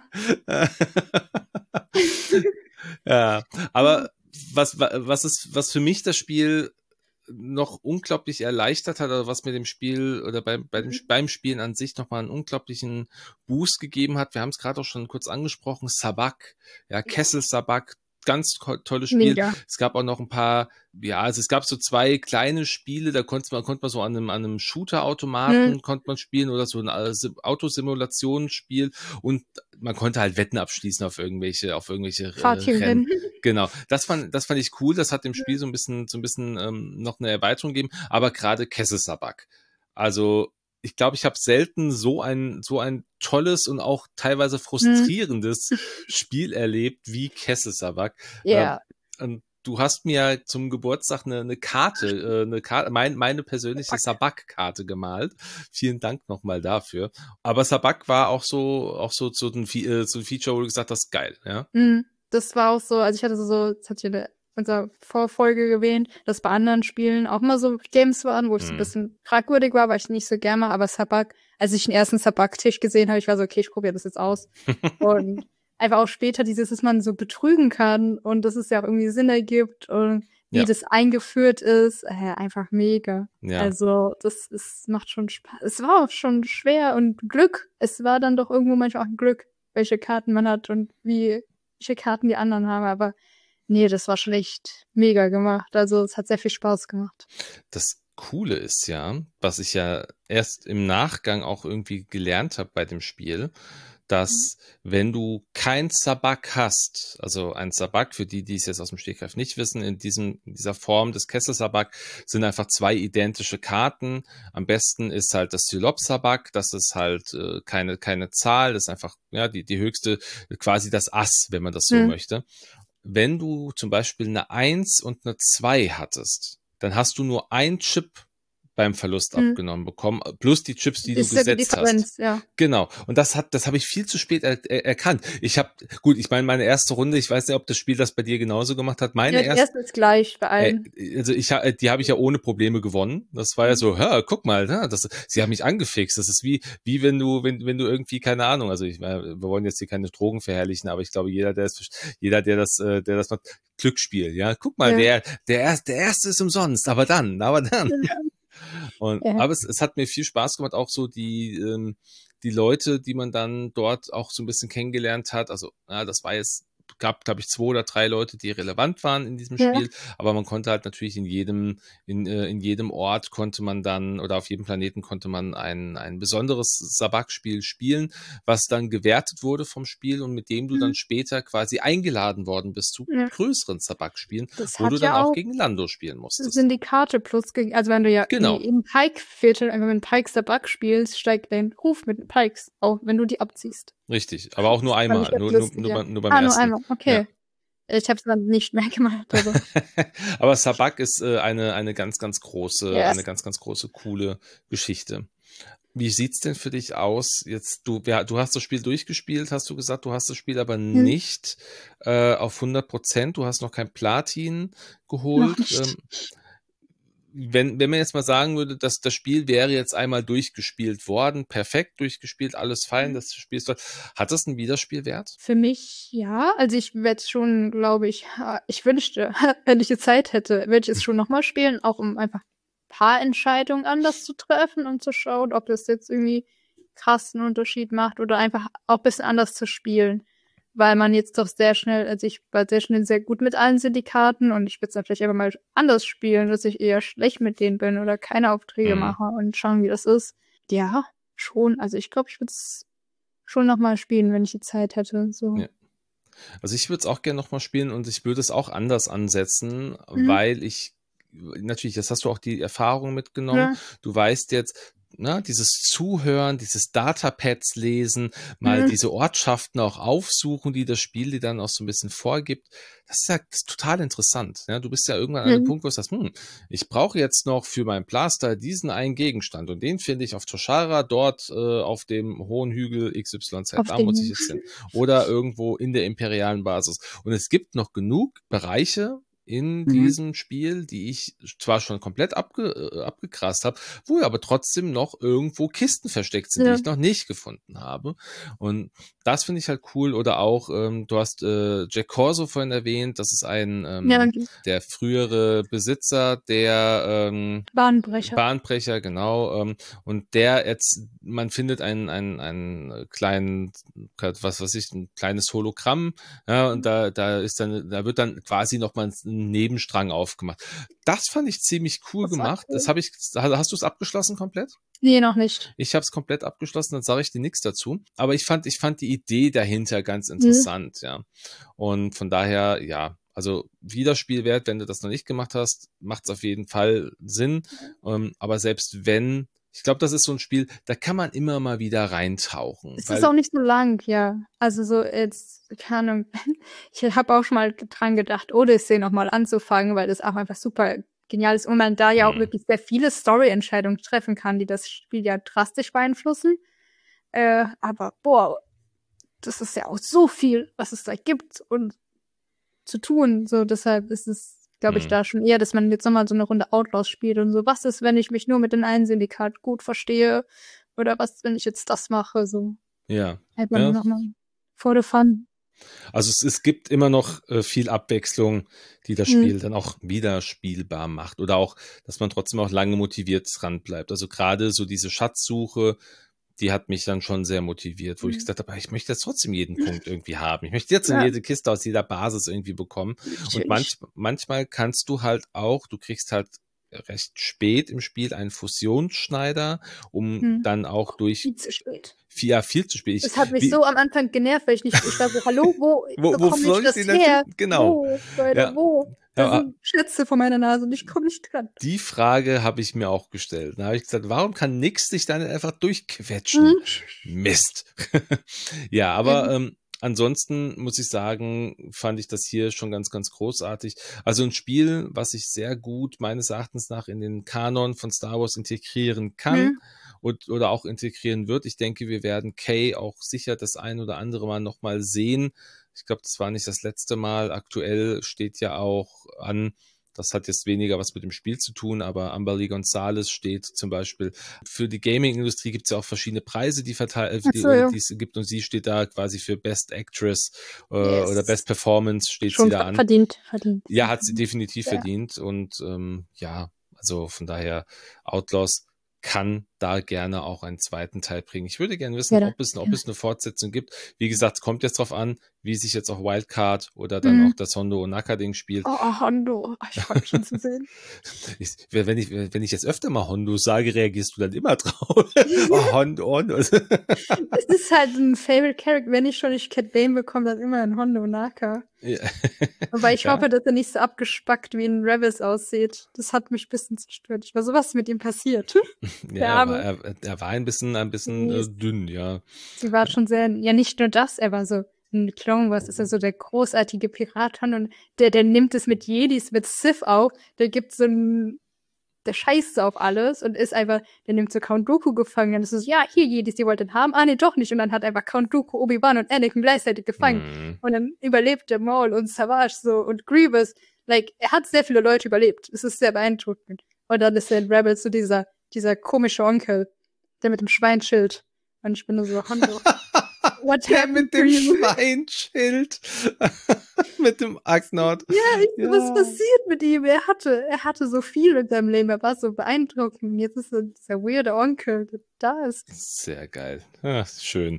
Ja, aber was, was ist, was für mich das Spiel noch unglaublich erleichtert hat, oder was mir dem Spiel oder beim, beim, beim Spielen an sich nochmal einen unglaublichen Boost gegeben hat. Wir haben es gerade auch schon kurz angesprochen, Sabak, ja, Kessel Sabak, ganz tolles Spiel. Mega. Es gab auch noch ein paar, ja, also es gab so zwei kleine Spiele, da konnte man, konnte man so an einem, an einem Shooter-Automaten Mhm. konnte man spielen oder so ein Autosimulationsspiel und man konnte halt Wetten abschließen auf irgendwelche, auf irgendwelche äh, Fahrteam Rennen. rennen. Genau, das fand, das fand ich cool, das hat dem Spiel so ein bisschen, so ein bisschen ähm, noch eine Erweiterung gegeben, aber gerade Kessel Sabak. Also ich glaube, ich habe selten so ein so ein tolles und auch teilweise frustrierendes Spiel erlebt wie Kessel Sabak. Ja. Ähm, und du hast mir zum Geburtstag eine, eine Karte, äh, eine Karte, mein, meine persönliche Sabak-Karte gemalt. Vielen Dank nochmal dafür. Aber Sabak war auch so, auch so, so, ein, äh, so ein Feature, wo du gesagt hast, geil, ja. Mhm. Das war auch so, also ich hatte so, das hat hier in unserer Vorfolge erwähnt, dass bei anderen Spielen auch immer so Games waren, wo ich so ein Mhm. bisschen fragwürdig war, weil ich nicht so gerne mag, aber Sabak, als ich den ersten Sabak-Tisch gesehen habe, ich war so, okay, ich probiere das jetzt aus. Und einfach auch später dieses, dass man so betrügen kann und dass es ja auch irgendwie Sinn ergibt und wie Ja. das eingeführt ist, äh, einfach mega. Ja. Also das ist, macht schon Spaß. Es war auch schon schwer und Glück. Es war dann doch irgendwo manchmal auch ein Glück, welche Karten man hat und wie welche Karten die anderen haben. Aber nee, das war schon echt mega gemacht. Also es hat sehr viel Spaß gemacht. Das Coole ist ja, was ich ja erst im Nachgang auch irgendwie gelernt habe bei dem Spiel, dass wenn du kein Sabak hast, also ein Sabak, für die, die es jetzt aus dem Stegreif nicht wissen, in diesem, in dieser Form des Kessel-Sabak sind einfach zwei identische Karten. Am besten ist halt das Sylop-Sabak, das ist halt äh, keine, keine Zahl, das ist einfach ja die, die höchste, quasi das Ass, wenn man das so Mhm. möchte. Wenn du zum Beispiel eine Eins und eine Zwei hattest, dann hast du nur ein Chip beim Verlust Mhm. abgenommen bekommen, plus die Chips, die Ist du ja die gesetzt hast. Differenz, ja. Genau. Und das hat, das habe ich viel zu spät er, er, erkannt. Ich habe, gut, ich meine, meine erste Runde, ich weiß nicht, ob das Spiel das bei dir genauso gemacht hat. Meine Ja, die erste, erste ist gleich bei allen. äh, also ich, ha- die habe ich ja ohne Probleme gewonnen. Das war ja so, hör, guck mal, ja, das, sie haben mich angefixt. Das ist wie, wie wenn du, wenn, wenn du irgendwie keine Ahnung. Also ich, wir wollen jetzt hier keine Drogen verherrlichen, aber ich glaube, jeder, der es, jeder, der das, äh, der das macht, Glücksspiel, ja, guck mal, Ja. der, der erste, der erste ist umsonst, aber dann, aber dann. Und, Ja. aber es, es hat mir viel Spaß gemacht, auch so die, ähm, die Leute, die man dann dort auch so ein bisschen kennengelernt hat. Also, ja, das war jetzt, gab, glaube ich, zwei oder drei Leute, die relevant waren in diesem Ja. Spiel, aber man konnte halt natürlich in jedem, in, äh, in jedem Ort konnte man dann, oder auf jedem Planeten konnte man ein, ein besonderes Sabak-Spiel spielen, was dann gewertet wurde vom Spiel und mit dem du Mhm. dann später quasi eingeladen worden bist zu Ja. größeren Sabak-Spielen, Das wo hat du dann ja auch auch gegen Lando spielen musstest. Syndikate plus, ge- also wenn du ja Genau. wie im Pike-Viertel einfach mit Pikes der Bug spielst, steigt dein Ruf mit Pikes, auch wenn du die abziehst. Richtig, aber auch nur Das fand einmal, ich ganz nur, nur, lustig, nur, ja. beim- nur beim Ah, nur ersten. einmal, okay. Ich habe es dann nicht mehr gemacht, aber Aber Sabak ist äh, eine, eine ganz, ganz große, Yes. eine ganz, ganz große, coole Geschichte. Wie sieht's denn für dich aus? Jetzt, du, wer, du hast das Spiel durchgespielt, hast du gesagt, du hast das Spiel aber Hm. nicht äh, auf hundert Prozent, du hast noch kein Platin geholt. Noch nicht. Ähm, wenn, wenn man jetzt mal sagen würde, dass das Spiel wäre jetzt einmal durchgespielt worden, perfekt durchgespielt, alles fein, das Spiel ist dort. Hat das einen Wiederspielwert? Für mich ja. Also ich werde schon, glaube ich, ich wünschte, wenn ich die Zeit hätte, würde ich es schon nochmal spielen, auch um einfach ein paar Entscheidungen anders zu treffen und zu schauen, ob das jetzt irgendwie krassen Unterschied macht oder einfach auch ein bisschen anders zu spielen. Weil man jetzt doch sehr schnell, also ich war sehr schnell sehr gut mit allen Syndikaten und ich würde es dann vielleicht einfach mal anders spielen, dass ich eher schlecht mit denen bin oder keine Aufträge Mhm. mache und schauen, wie das ist. Ja, schon. Also ich glaube, ich würde es schon nochmal spielen, wenn ich die Zeit hätte. So. Ja. Also ich würde es auch gerne nochmal spielen und ich würde es auch anders ansetzen, Mhm. weil ich, natürlich, jetzt hast du auch die Erfahrung mitgenommen. Ja. Du weißt jetzt, na, dieses Zuhören, dieses Datapads lesen, mal mhm. diese Ortschaften auch aufsuchen, die das Spiel dir dann auch so ein bisschen vorgibt. Das ist ja das ist total interessant. Ja, du bist ja irgendwann an einem mhm. Punkt, wo du sagst, hm, ich brauche jetzt noch für meinen Blaster diesen einen Gegenstand und den finde ich auf Toshara dort äh, auf dem hohen Hügel X Y Z. Auf da muss ich jetzt hin. Oder irgendwo in der imperialen Basis. Und es gibt noch genug Bereiche in mhm. diesem Spiel, die ich zwar schon komplett abge, äh, abgegrast habe, wo aber trotzdem noch irgendwo Kisten versteckt sind, ja. die ich noch nicht gefunden habe. Und das finde ich halt cool. Oder auch, ähm, du hast äh, Jack Corso vorhin erwähnt, das ist ein ähm, ja, okay. der frühere Besitzer der ähm, Bahnbrecher. Bahnbrecher, genau. Ähm, und der jetzt, man findet einen, einen, einen kleinen, was weiß ich, ein kleines Hologramm, ja, und da, da ist dann, da wird dann quasi nochmal ein Nebenstrang aufgemacht. Das fand ich ziemlich cool das gemacht. Cool. Das habe ich, hast du es abgeschlossen komplett? Nee, noch nicht. Ich habe es komplett abgeschlossen, dann sage ich dir nichts dazu. Aber ich fand, ich fand die Idee dahinter ganz interessant, mhm. ja. Und von daher, ja, also Wiederspielwert, wenn du das noch nicht gemacht hast, macht es auf jeden Fall Sinn. Ähm, aber selbst wenn, ich glaube, das ist so ein Spiel, da kann man immer mal wieder reintauchen. Es ist auch nicht so lang, ja. Also so jetzt, keine Ahnung, ich habe auch schon mal dran gedacht, Odyssey nochmal anzufangen, weil das auch einfach super genial ist und man da ja auch hm. wirklich sehr viele Story-Entscheidungen treffen kann, die das Spiel ja drastisch beeinflussen. Äh, aber boah, das ist ja auch so viel, was es da gibt und zu tun. So, deshalb ist es, glaube ich, hm. da schon eher, dass man jetzt nochmal so eine Runde Outlaws spielt und so, was ist, wenn ich mich nur mit dem einen Syndikat gut verstehe? Oder was, wenn ich jetzt das mache? So. Ja. Halt man ja. nochmal for the fun. Also es, es gibt immer noch äh, viel Abwechslung, die das Spiel hm. dann auch wieder spielbar macht. Oder auch, dass man trotzdem auch lange motiviert dran bleibt. Also gerade so diese Schatzsuche, die hat mich dann schon sehr motiviert, wo mhm. ich gesagt habe, ich möchte jetzt trotzdem jeden Punkt irgendwie haben. Ich möchte jetzt in ja. jede Kiste aus jeder Basis irgendwie bekommen. Natürlich. Und manch, manchmal kannst du halt auch, du kriegst halt recht spät im Spiel einen Fusionsschneider, um hm. dann auch durch... Viel zu spät. Viel, ja, viel zu spät. Ich, das hat mich wie, so am Anfang genervt, weil ich nicht, ich war so, hallo, wo, wo, wo bekomme ich das her? Genau. Wo, Leute, ja. wo? Da ja, sind Schätze vor meiner Nase und ich komme nicht dran. Die Frage habe ich mir auch gestellt. Da habe ich gesagt, warum kann nix sich dann einfach durchquetschen? Hm. Mist. ja, aber mhm. ähm, ansonsten muss ich sagen, fand ich das hier schon ganz, ganz großartig. Also ein Spiel, was ich sehr gut meines Erachtens nach in den Kanon von Star Wars integrieren kann mhm. und, oder auch integrieren wird. Ich denke, wir werden Kay auch sicher das ein oder andere Mal nochmal sehen. Ich glaube, das war nicht das letzte Mal. Aktuell steht ja auch an, das hat jetzt weniger was mit dem Spiel zu tun, aber Amberly Gonzalez steht zum Beispiel für die Gaming-Industrie, gibt es ja auch verschiedene Preise, die verteilt, die, so, ja. die es gibt, und sie steht da quasi für Best Actress äh, yes. oder Best Performance steht Schon sie da an. Verdient, verdient. Ja, hat sie definitiv ja. verdient und ähm, ja, also von daher Outlaws kann da gerne auch einen zweiten Teil bringen. Ich würde gerne wissen, ja, ob es, ob es eine Fortsetzung gibt. Wie gesagt, es kommt jetzt drauf an, wie sich jetzt auch Wildcard oder dann mhm. auch das Hondo Onaka-Ding spielt. Oh, Hondo. Ich freue mich schon zu sehen. Ich, wenn, ich, wenn ich jetzt öfter mal Hondo sage, reagierst du dann immer drauf. oh, Hondo, Hondo. Es ist halt ein Favorite Character. Wenn ich schon nicht Cat Bane bekomme, dann immer ein Hondo Onaka. Ja. Aber ich ja. hoffe, dass er nicht so abgespackt wie in Rebels aussieht. Das hat mich ein bisschen zerstört. Ich war so, was ist mit ihm passiert? ja, aber er, er war ein bisschen, ein bisschen äh, dünn, ja. Sie war schon sehr, ja, nicht nur das, er war so, in Clone Wars ist er so der großartige Pirat und der, der nimmt es mit Jedis, mit Sith auch, der gibt so ein, der scheißt auf alles und ist einfach, der nimmt so Count Dooku gefangen, dann ist es so, ja, hier Jedis, die wollten haben, ah, nee, doch nicht, und dann hat einfach Count Dooku, Obi-Wan und Anakin gleichzeitig gefangen mm. und dann überlebt der Maul und Savage so und Grievous, like, er hat sehr viele Leute überlebt, es ist sehr beeindruckend und dann ist er in Rebels so dieser, dieser komische Onkel, der mit dem Schweinschild. Und ich bin nur so, Hondo. What der mit dem Schweinschild. mit dem Agnord. Ja, ich, ja, was passiert mit ihm? Er hatte, er hatte so viel in seinem Leben. Er war so beeindruckend. Jetzt ist so dieser weirde Onkel, der da ist. Sehr geil. Ach, schön.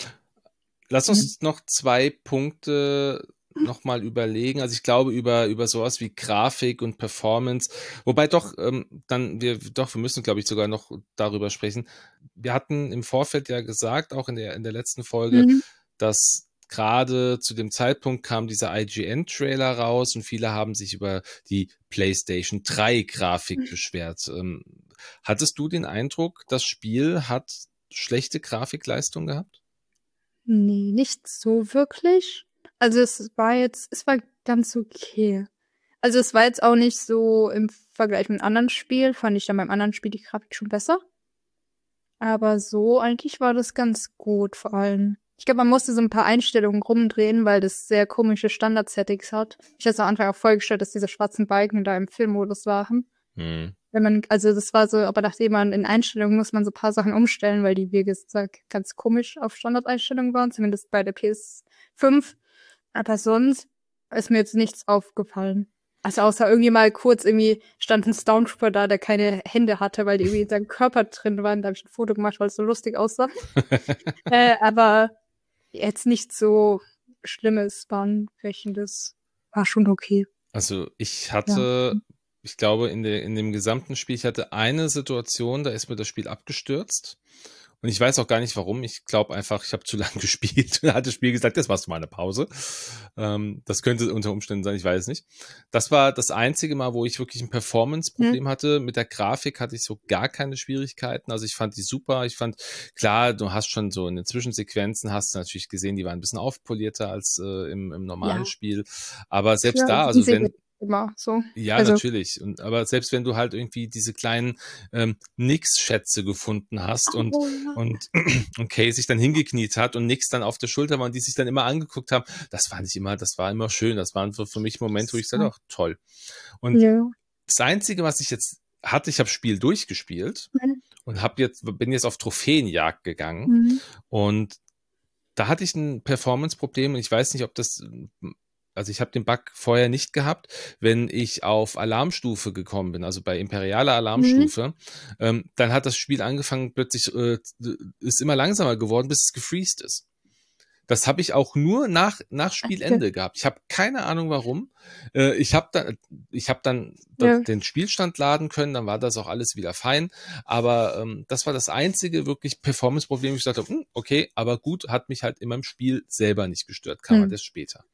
Lass uns mhm. noch zwei Punkte nochmal überlegen. Also ich glaube, über, über sowas wie Grafik und Performance, wobei doch, ähm, dann, wir, doch, wir müssen, glaube ich, sogar noch darüber sprechen. Wir hatten im Vorfeld ja gesagt, auch in der, in der letzten Folge, mhm. dass gerade zu dem Zeitpunkt kam dieser I G N-Trailer raus und viele haben sich über die PlayStation drei Grafik beschwert. Ähm, hattest du den Eindruck, das Spiel hat schlechte Grafikleistung gehabt? Nee, nicht so wirklich. Also es war jetzt, es war ganz okay. Also es war jetzt auch nicht so im Vergleich mit einem anderen Spiel, fand ich dann beim anderen Spiel die Grafik schon besser. Aber so eigentlich war das ganz gut, vor allem. Ich glaube, man musste so ein paar Einstellungen rumdrehen, weil das sehr komische Standard-Settings hat. Ich hatte am Anfang auch vorgestellt, dass diese schwarzen Balken da im Filmmodus waren. Hm. Wenn man, also das war so, aber nachdem man in Einstellungen muss man so ein paar Sachen umstellen, weil die, wie gesagt, ganz komisch auf Standardeinstellungen waren, zumindest bei der P S fünf. Aber sonst ist mir jetzt nichts aufgefallen. Also außer irgendwie mal kurz irgendwie stand ein Stormtrooper da, der keine Hände hatte, weil die irgendwie in seinem Körper drin waren. Da habe ich ein Foto gemacht, weil es so lustig aussah. äh, aber jetzt nicht so Schlimmes, bahnbrechendes. War schon okay. Also ich hatte, Ja. ich glaube, in, der, in dem gesamten Spiel, ich hatte eine Situation, da ist mir das Spiel abgestürzt. Und ich weiß auch gar nicht warum. Ich glaube einfach, ich habe zu lange gespielt. Da hat das Spiel gesagt, jetzt machst du mal eine Pause. Ähm, das könnte unter Umständen sein, ich weiß es nicht. Das war das einzige Mal, wo ich wirklich ein Performance-Problem Hm. hatte. Mit der Grafik hatte ich so gar keine Schwierigkeiten. Also ich fand die super. Ich fand, klar, du hast schon so in den Zwischensequenzen, hast du natürlich gesehen, die waren ein bisschen aufpolierter als äh, im, im normalen Ja. Spiel. Aber selbst Ja, da, also wenn, immer so. ja, Also, natürlich. Und aber selbst wenn du halt irgendwie diese kleinen ähm, Nix-Schätze gefunden hast und oh, ja. und und Kay sich dann hingekniet hat und Nix dann auf der Schulter war und die sich dann immer angeguckt haben, das fand ich immer, das war immer schön. Das waren für, für mich Momente, wo ich sagte, ach toll. Und Ja. das Einzige, was ich jetzt hatte, ich habe Spiel durchgespielt Mhm. und hab jetzt bin jetzt auf Trophäenjagd gegangen Mhm. und da hatte ich ein Performance-Problem und ich weiß nicht, ob das, also ich habe den Bug vorher nicht gehabt, wenn ich auf Alarmstufe gekommen bin, also bei imperialer Alarmstufe, Mhm. ähm, dann hat das Spiel angefangen, plötzlich äh, ist immer langsamer geworden, bis es gefreezed ist. Das habe ich auch nur nach, nach Spielende gehabt. Ich habe keine Ahnung warum. Äh, ich habe dann, ich habe dann Ja. den Spielstand laden können, dann war das auch alles wieder fein. Aber ähm, das war das einzige wirklich Performance-Problem, wo ich dachte, hm, okay, aber gut, hat mich halt in meinem Spiel selber nicht gestört, kam halt Hm. erst später.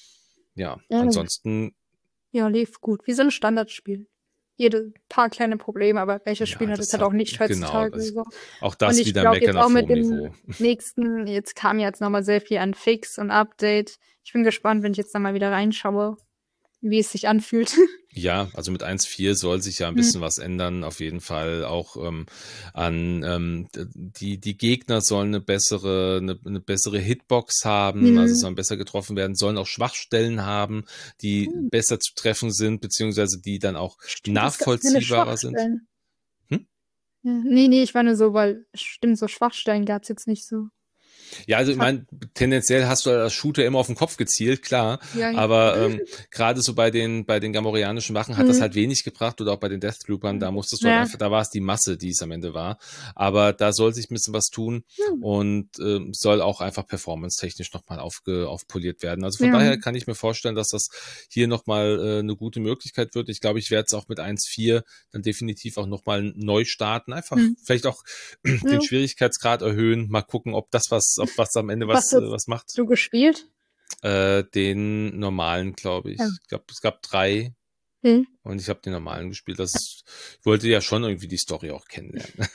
Ja, Ja. ansonsten, Ja, lief gut. Wie so ein Standardspiel. Jede paar kleine Probleme, aber welches ja, Spiel hat das es halt hat, auch nicht genau, heutzutage das, so. auch Und das ich wieder glaube jetzt meckern auch auf mit hohem dem Niveau. nächsten, jetzt kam jetzt nochmal sehr viel an Fix und Update. Ich bin gespannt, wenn ich jetzt da mal wieder reinschaue, wie es sich anfühlt. Ja, also mit eins Punkt vier soll sich ja ein Hm. bisschen was ändern, auf jeden Fall. Auch ähm, an ähm, die die Gegner sollen eine bessere eine, eine bessere Hitbox haben, also Hm. sollen besser getroffen werden, sollen auch Schwachstellen haben, die Hm. besser zu treffen sind, beziehungsweise die dann auch Stimmt, es gab keine nachvollziehbarer sind. Schwachstellen. Hm? Ja. Nee, nee, ich war nur so, weil, stimmt, so Schwachstellen gab es jetzt nicht so. Ja, also ich Hat, meine, tendenziell hast du als Shooter immer auf den Kopf gezielt, klar. ja, ja. Aber ähm, gerade so bei den bei den gamorreanischen Wachen hat das Hm. halt wenig gebracht oder auch bei den Deathtroopern, da musstest du halt Ja. einfach, da war es die Masse, die es am Ende war. Aber da soll sich ein bisschen was tun Hm. und ähm, soll auch einfach performance-technisch nochmal aufge, aufpoliert werden. Also von Ja. daher kann ich mir vorstellen, dass das hier nochmal äh, eine gute Möglichkeit wird. Ich glaube, ich werde es auch mit eins Punkt vier dann definitiv auch nochmal neu starten. Einfach Hm. vielleicht auch Ja. den Schwierigkeitsgrad erhöhen, mal gucken, ob das was, ob was am Ende Was was, äh, hast was macht. du gespielt? Äh, den normalen, glaube ich. Ja. Ich glaube, es gab drei Hm. und ich habe den normalen gespielt. Das ist, ich wollte ja schon irgendwie die Story auch kennenlernen.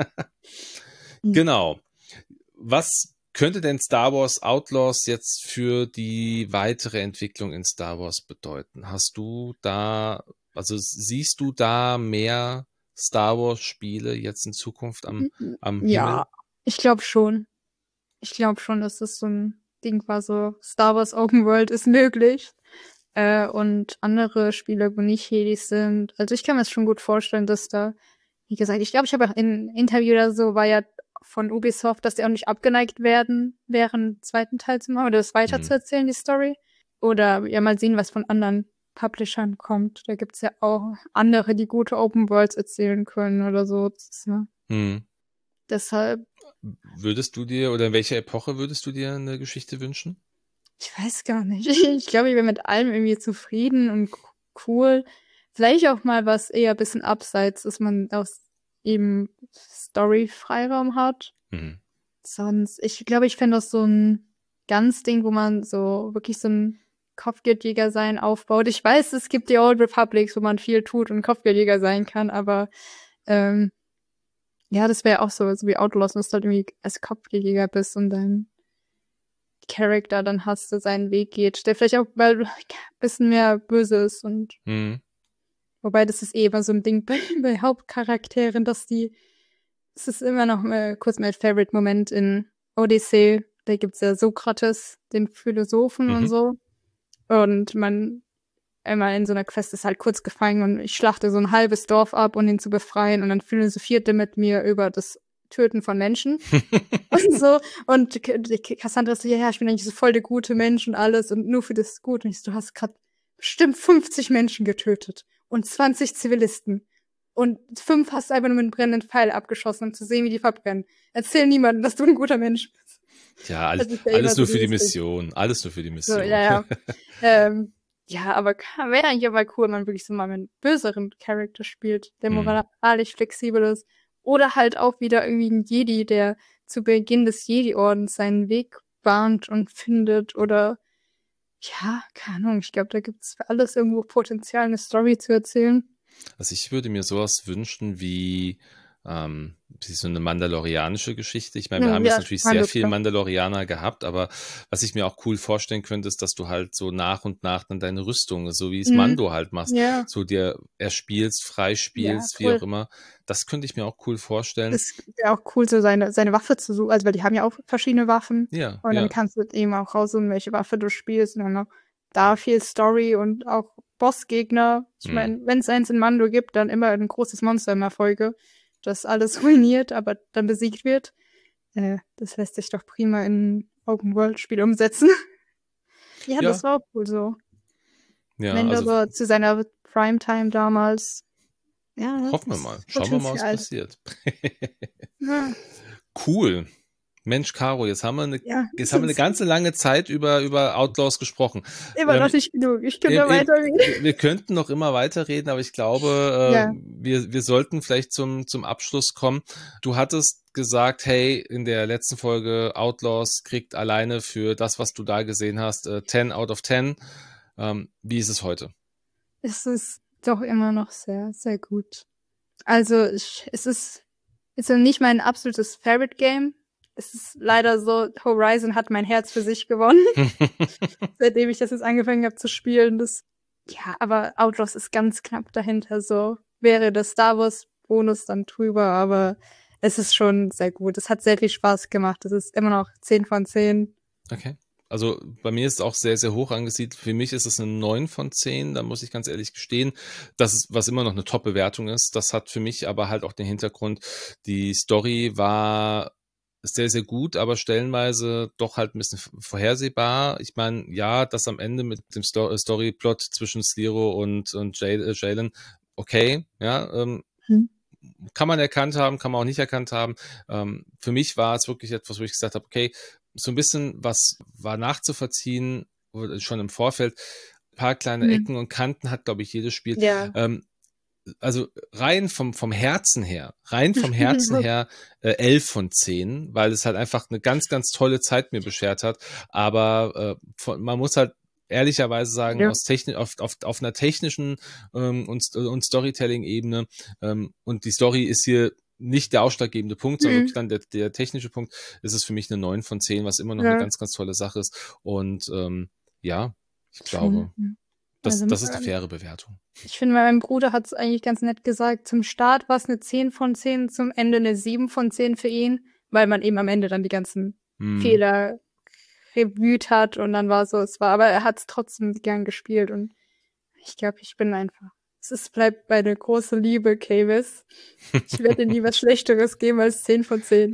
Hm. Genau. Was könnte denn Star Wars Outlaws jetzt für die weitere Entwicklung in Star Wars bedeuten? Hast du da, also siehst du da mehr Star Wars Spiele jetzt in Zukunft am, am Himmel? Ja, ich glaube schon. Ich glaube schon, dass das so ein Ding war, so Star Wars Open World ist möglich. Äh, und andere Spiele, wo nicht Jedi sind. Also ich kann mir das schon gut vorstellen, dass da, wie gesagt, ich glaube, ich habe auch in einem Interview oder so, war ja von Ubisoft, dass die auch nicht abgeneigt werden, während zweiten Teil zu machen oder das weiter Mhm. zu erzählen, die Story. Oder ja mal sehen, was von anderen Publishern kommt. Da gibt's ja auch andere, die gute Open Worlds erzählen können oder so. Das ist ja Hm. deshalb, Würdest du dir oder in welcher Epoche würdest du dir eine Geschichte wünschen? ich weiß gar nicht. Ich glaube, ich bin mit allem irgendwie zufrieden und c- cool. Vielleicht auch mal was eher ein bisschen abseits, dass man aus eben Story-Freiraum hat. Mhm. Sonst, ich glaube, ich fände das so ein ganz Ding, wo man so wirklich so ein Kopfgeldjäger sein aufbaut. Ich weiß, es gibt die Old Republics, wo man viel tut und Kopfgeldjäger sein kann, aber ähm, ja, das wäre auch so, so wie Outlaws, dass du halt irgendwie als Kopfgeldjäger bist und dein Charakter dann hast, der seinen Weg geht, der vielleicht auch mal ein bisschen mehr böse ist und Mhm. wobei das ist eh immer so ein Ding bei, bei Hauptcharakteren, dass die, es ist immer noch mal kurz mein Favorite-Moment in Odyssey, da gibt's ja Sokrates, den Philosophen und Mhm. so und man einmal in so einer Quest ist halt kurz gefangen und ich schlachte so ein halbes Dorf ab, um ihn zu befreien und dann philosophiert er mit mir über das Töten von Menschen und so. Und K- K- Cassandra ist so, ja, ja, ich bin eigentlich so voll der gute Mensch und alles und nur für das Gute. Und ich so, du hast gerade bestimmt fünfzig Menschen getötet und zwanzig Zivilisten. Und fünf hast du einfach nur mit einem brennenden Pfeil abgeschossen, um zu sehen, wie die verbrennen. Erzähl niemandem, dass du ein guter Mensch bist. Ja, alles, Das ist ja immer alles so nur für die dieses Ding. Mission. Alles nur für die So, Mission. ja, ja. ähm, ja, aber wäre eigentlich aber cool, wenn man wirklich so mal mit einem böseren Charakter spielt, der Hm. moralisch flexibel ist. Oder halt auch wieder irgendwie ein Jedi, der zu Beginn des Jedi-Ordens seinen Weg bahnt und findet. Oder, ja, keine Ahnung, ich glaube, da gibt es für alles irgendwo Potenzial, eine Story zu erzählen. Also ich würde mir sowas wünschen wie, ähm, wie so eine mandalorianische Geschichte. Ich meine, wir Ja, haben jetzt ja, natürlich Mando, sehr viel klar. Mandalorianer gehabt, aber was ich mir auch cool vorstellen könnte, ist, dass du halt so nach und nach dann deine Rüstung, so wie es Mhm. Mando halt machst, Ja, so dir erspielst, ja, freispielst, wie voll. auch immer. Das könnte ich mir auch cool vorstellen. Es wäre auch cool, so seine, seine Waffe zu suchen, also weil die haben ja auch verschiedene Waffen. Ja, Und dann ja. kannst du eben auch raussuchen, welche Waffe du spielst. Und dann noch da viel Story und auch Bossgegner. Ich Hm. meine, wenn es eins in Mando gibt, dann immer ein großes Monster in der Folge, das alles ruiniert, aber dann besiegt wird. Äh, das lässt sich doch prima in ein Open-World-Spiel umsetzen. ja, Ja, das war auch cool so. ja, Mando also aber zu seiner Primetime damals. Ja, hoffen wir das mal. ist Schauen wir mal, was Potenzial. passiert. Ja, Cool. Mensch, Caro, jetzt haben wir eine, ja, jetzt es haben wir eine ist ganze lange Zeit über, über Outlaws gesprochen. immer Ähm, noch nicht genug. Ich könnte Eben, eben, weiterreden. wir wir könnten noch immer weiterreden, aber ich glaube, Ja. äh, wir, wir sollten vielleicht zum, zum Abschluss kommen. Du hattest gesagt, hey, in der letzten Folge Outlaws kriegt alleine für das, was du da gesehen hast, äh, zehn out of zehn. Ähm, wie ist es heute? Es ist doch immer noch sehr, sehr gut. Also, ich, es ist, ist ja nicht mein absolutes Favorite Game. Es ist leider so, Horizon hat mein Herz für sich gewonnen, seitdem ich das jetzt angefangen habe zu spielen. Das, ja, aber Outlaws ist ganz knapp dahinter. So wäre das Star Wars Bonus dann drüber, aber es ist schon sehr gut. Es hat sehr viel Spaß gemacht. Es ist immer noch zehn von zehn. Okay. Also bei mir ist es auch sehr, sehr hoch angesiedelt. Für mich ist es eine neun von zehn, da muss ich ganz ehrlich gestehen. Das ist, was immer noch eine Top-Bewertung ist. Das hat für mich aber halt auch den Hintergrund, die Story war sehr, sehr gut, aber stellenweise doch halt ein bisschen vorhersehbar. Ich meine, ja, das am Ende mit dem Sto- Storyplot zwischen Sliro und, und Jay- äh, Jalen, okay, ja, ähm, Hm. kann man erkannt haben, kann man auch nicht erkannt haben. Ähm, für mich war es wirklich etwas, wo ich gesagt habe, okay, so ein bisschen was war nachzuvollziehen, schon im Vorfeld. Ein paar kleine Hm. Ecken und Kanten hat, glaube ich, jedes Spiel. Ja. Ähm, also rein vom, vom Herzen her, rein vom Herzen her äh, elf von zehn, weil es halt einfach eine ganz, ganz tolle Zeit mir beschert hat. Aber äh, von, man muss halt ehrlicherweise sagen, Ja. aus Techni auf, auf, auf einer technischen ähm, und, und Storytelling-Ebene ähm, und die Story ist hier nicht der ausschlaggebende Punkt, sondern Mhm. wirklich dann der, der technische Punkt, ist es für mich eine neun von zehn, was immer noch Ja. eine ganz, ganz tolle Sache ist. Und ähm, ja, ich glaube, Schon. das, Also, das ist eine ähm, faire Bewertung. Ich finde, mein Bruder hat es eigentlich ganz nett gesagt. Zum Start war es eine zehn von zehn, zum Ende eine sieben von zehn für ihn, weil man eben am Ende dann die ganzen Hm. Fehler reviewt hat und dann war so, es war, aber er hat es trotzdem gern gespielt und ich glaube, ich bin einfach. Es ist, bleibt bei der großen Liebe, Kavis. Ich werde dir nie was Schlechteres geben als zehn von zehn.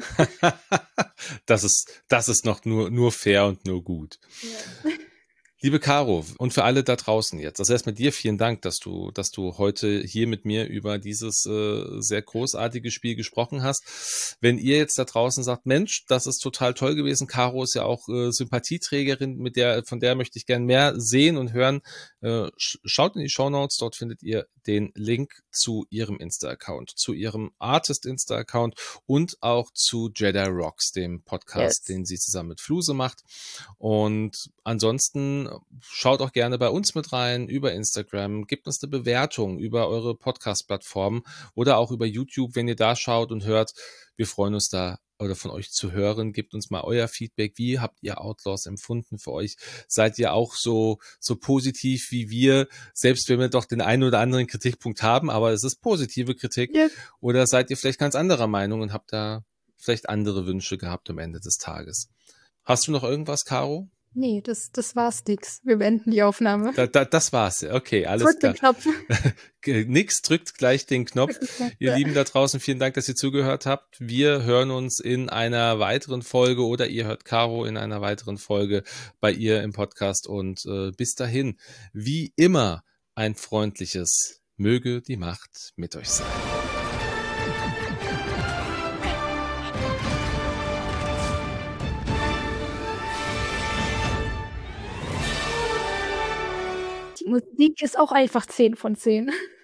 das ist, das ist noch nur, nur fair und nur gut. Ja. Liebe Caro, und für alle da draußen jetzt, also erstmal dir vielen Dank, dass du, dass du heute hier mit mir über dieses äh, sehr großartige Spiel gesprochen hast. Wenn ihr jetzt da draußen sagt, Mensch, das ist total toll gewesen, Caro ist ja auch äh, Sympathieträgerin, mit der, von der möchte ich gern mehr sehen und hören, äh, sch- schaut in die Shownotes, dort findet ihr den Link zu ihrem Insta-Account, zu ihrem Artist-Insta-Account und auch zu Jedi Rocks, dem Podcast, Yes. den sie zusammen mit Fluse macht. Und ansonsten schaut auch gerne bei uns mit rein über Instagram, gebt uns eine Bewertung über eure Podcast-Plattformen oder auch über YouTube, wenn ihr da schaut und hört. Wir freuen uns da oder von euch zu hören. Gebt uns mal euer Feedback. Wie habt ihr Outlaws empfunden für euch? Seid ihr auch so, so positiv wie wir, selbst wenn wir doch den einen oder anderen Kritikpunkt haben, aber es ist positive Kritik? Yep. Oder seid ihr vielleicht ganz anderer Meinung und habt da vielleicht andere Wünsche gehabt am Ende des Tages? Hast du noch irgendwas, Caro? Nee, das, das war's nix. Wir beenden die Aufnahme. Da, da, das war's. Okay, alles Drück klar. den Knopf. Nix, drückt gleich den Knopf. Drück den Knopf. Ihr Lieben da draußen, vielen Dank, dass ihr zugehört habt. Wir hören uns in einer weiteren Folge oder ihr hört Caro in einer weiteren Folge bei ihr im Podcast. Und äh, bis dahin, wie immer, ein freundliches Möge die Macht mit euch sein. Die Musik ist auch einfach zehn von zehn.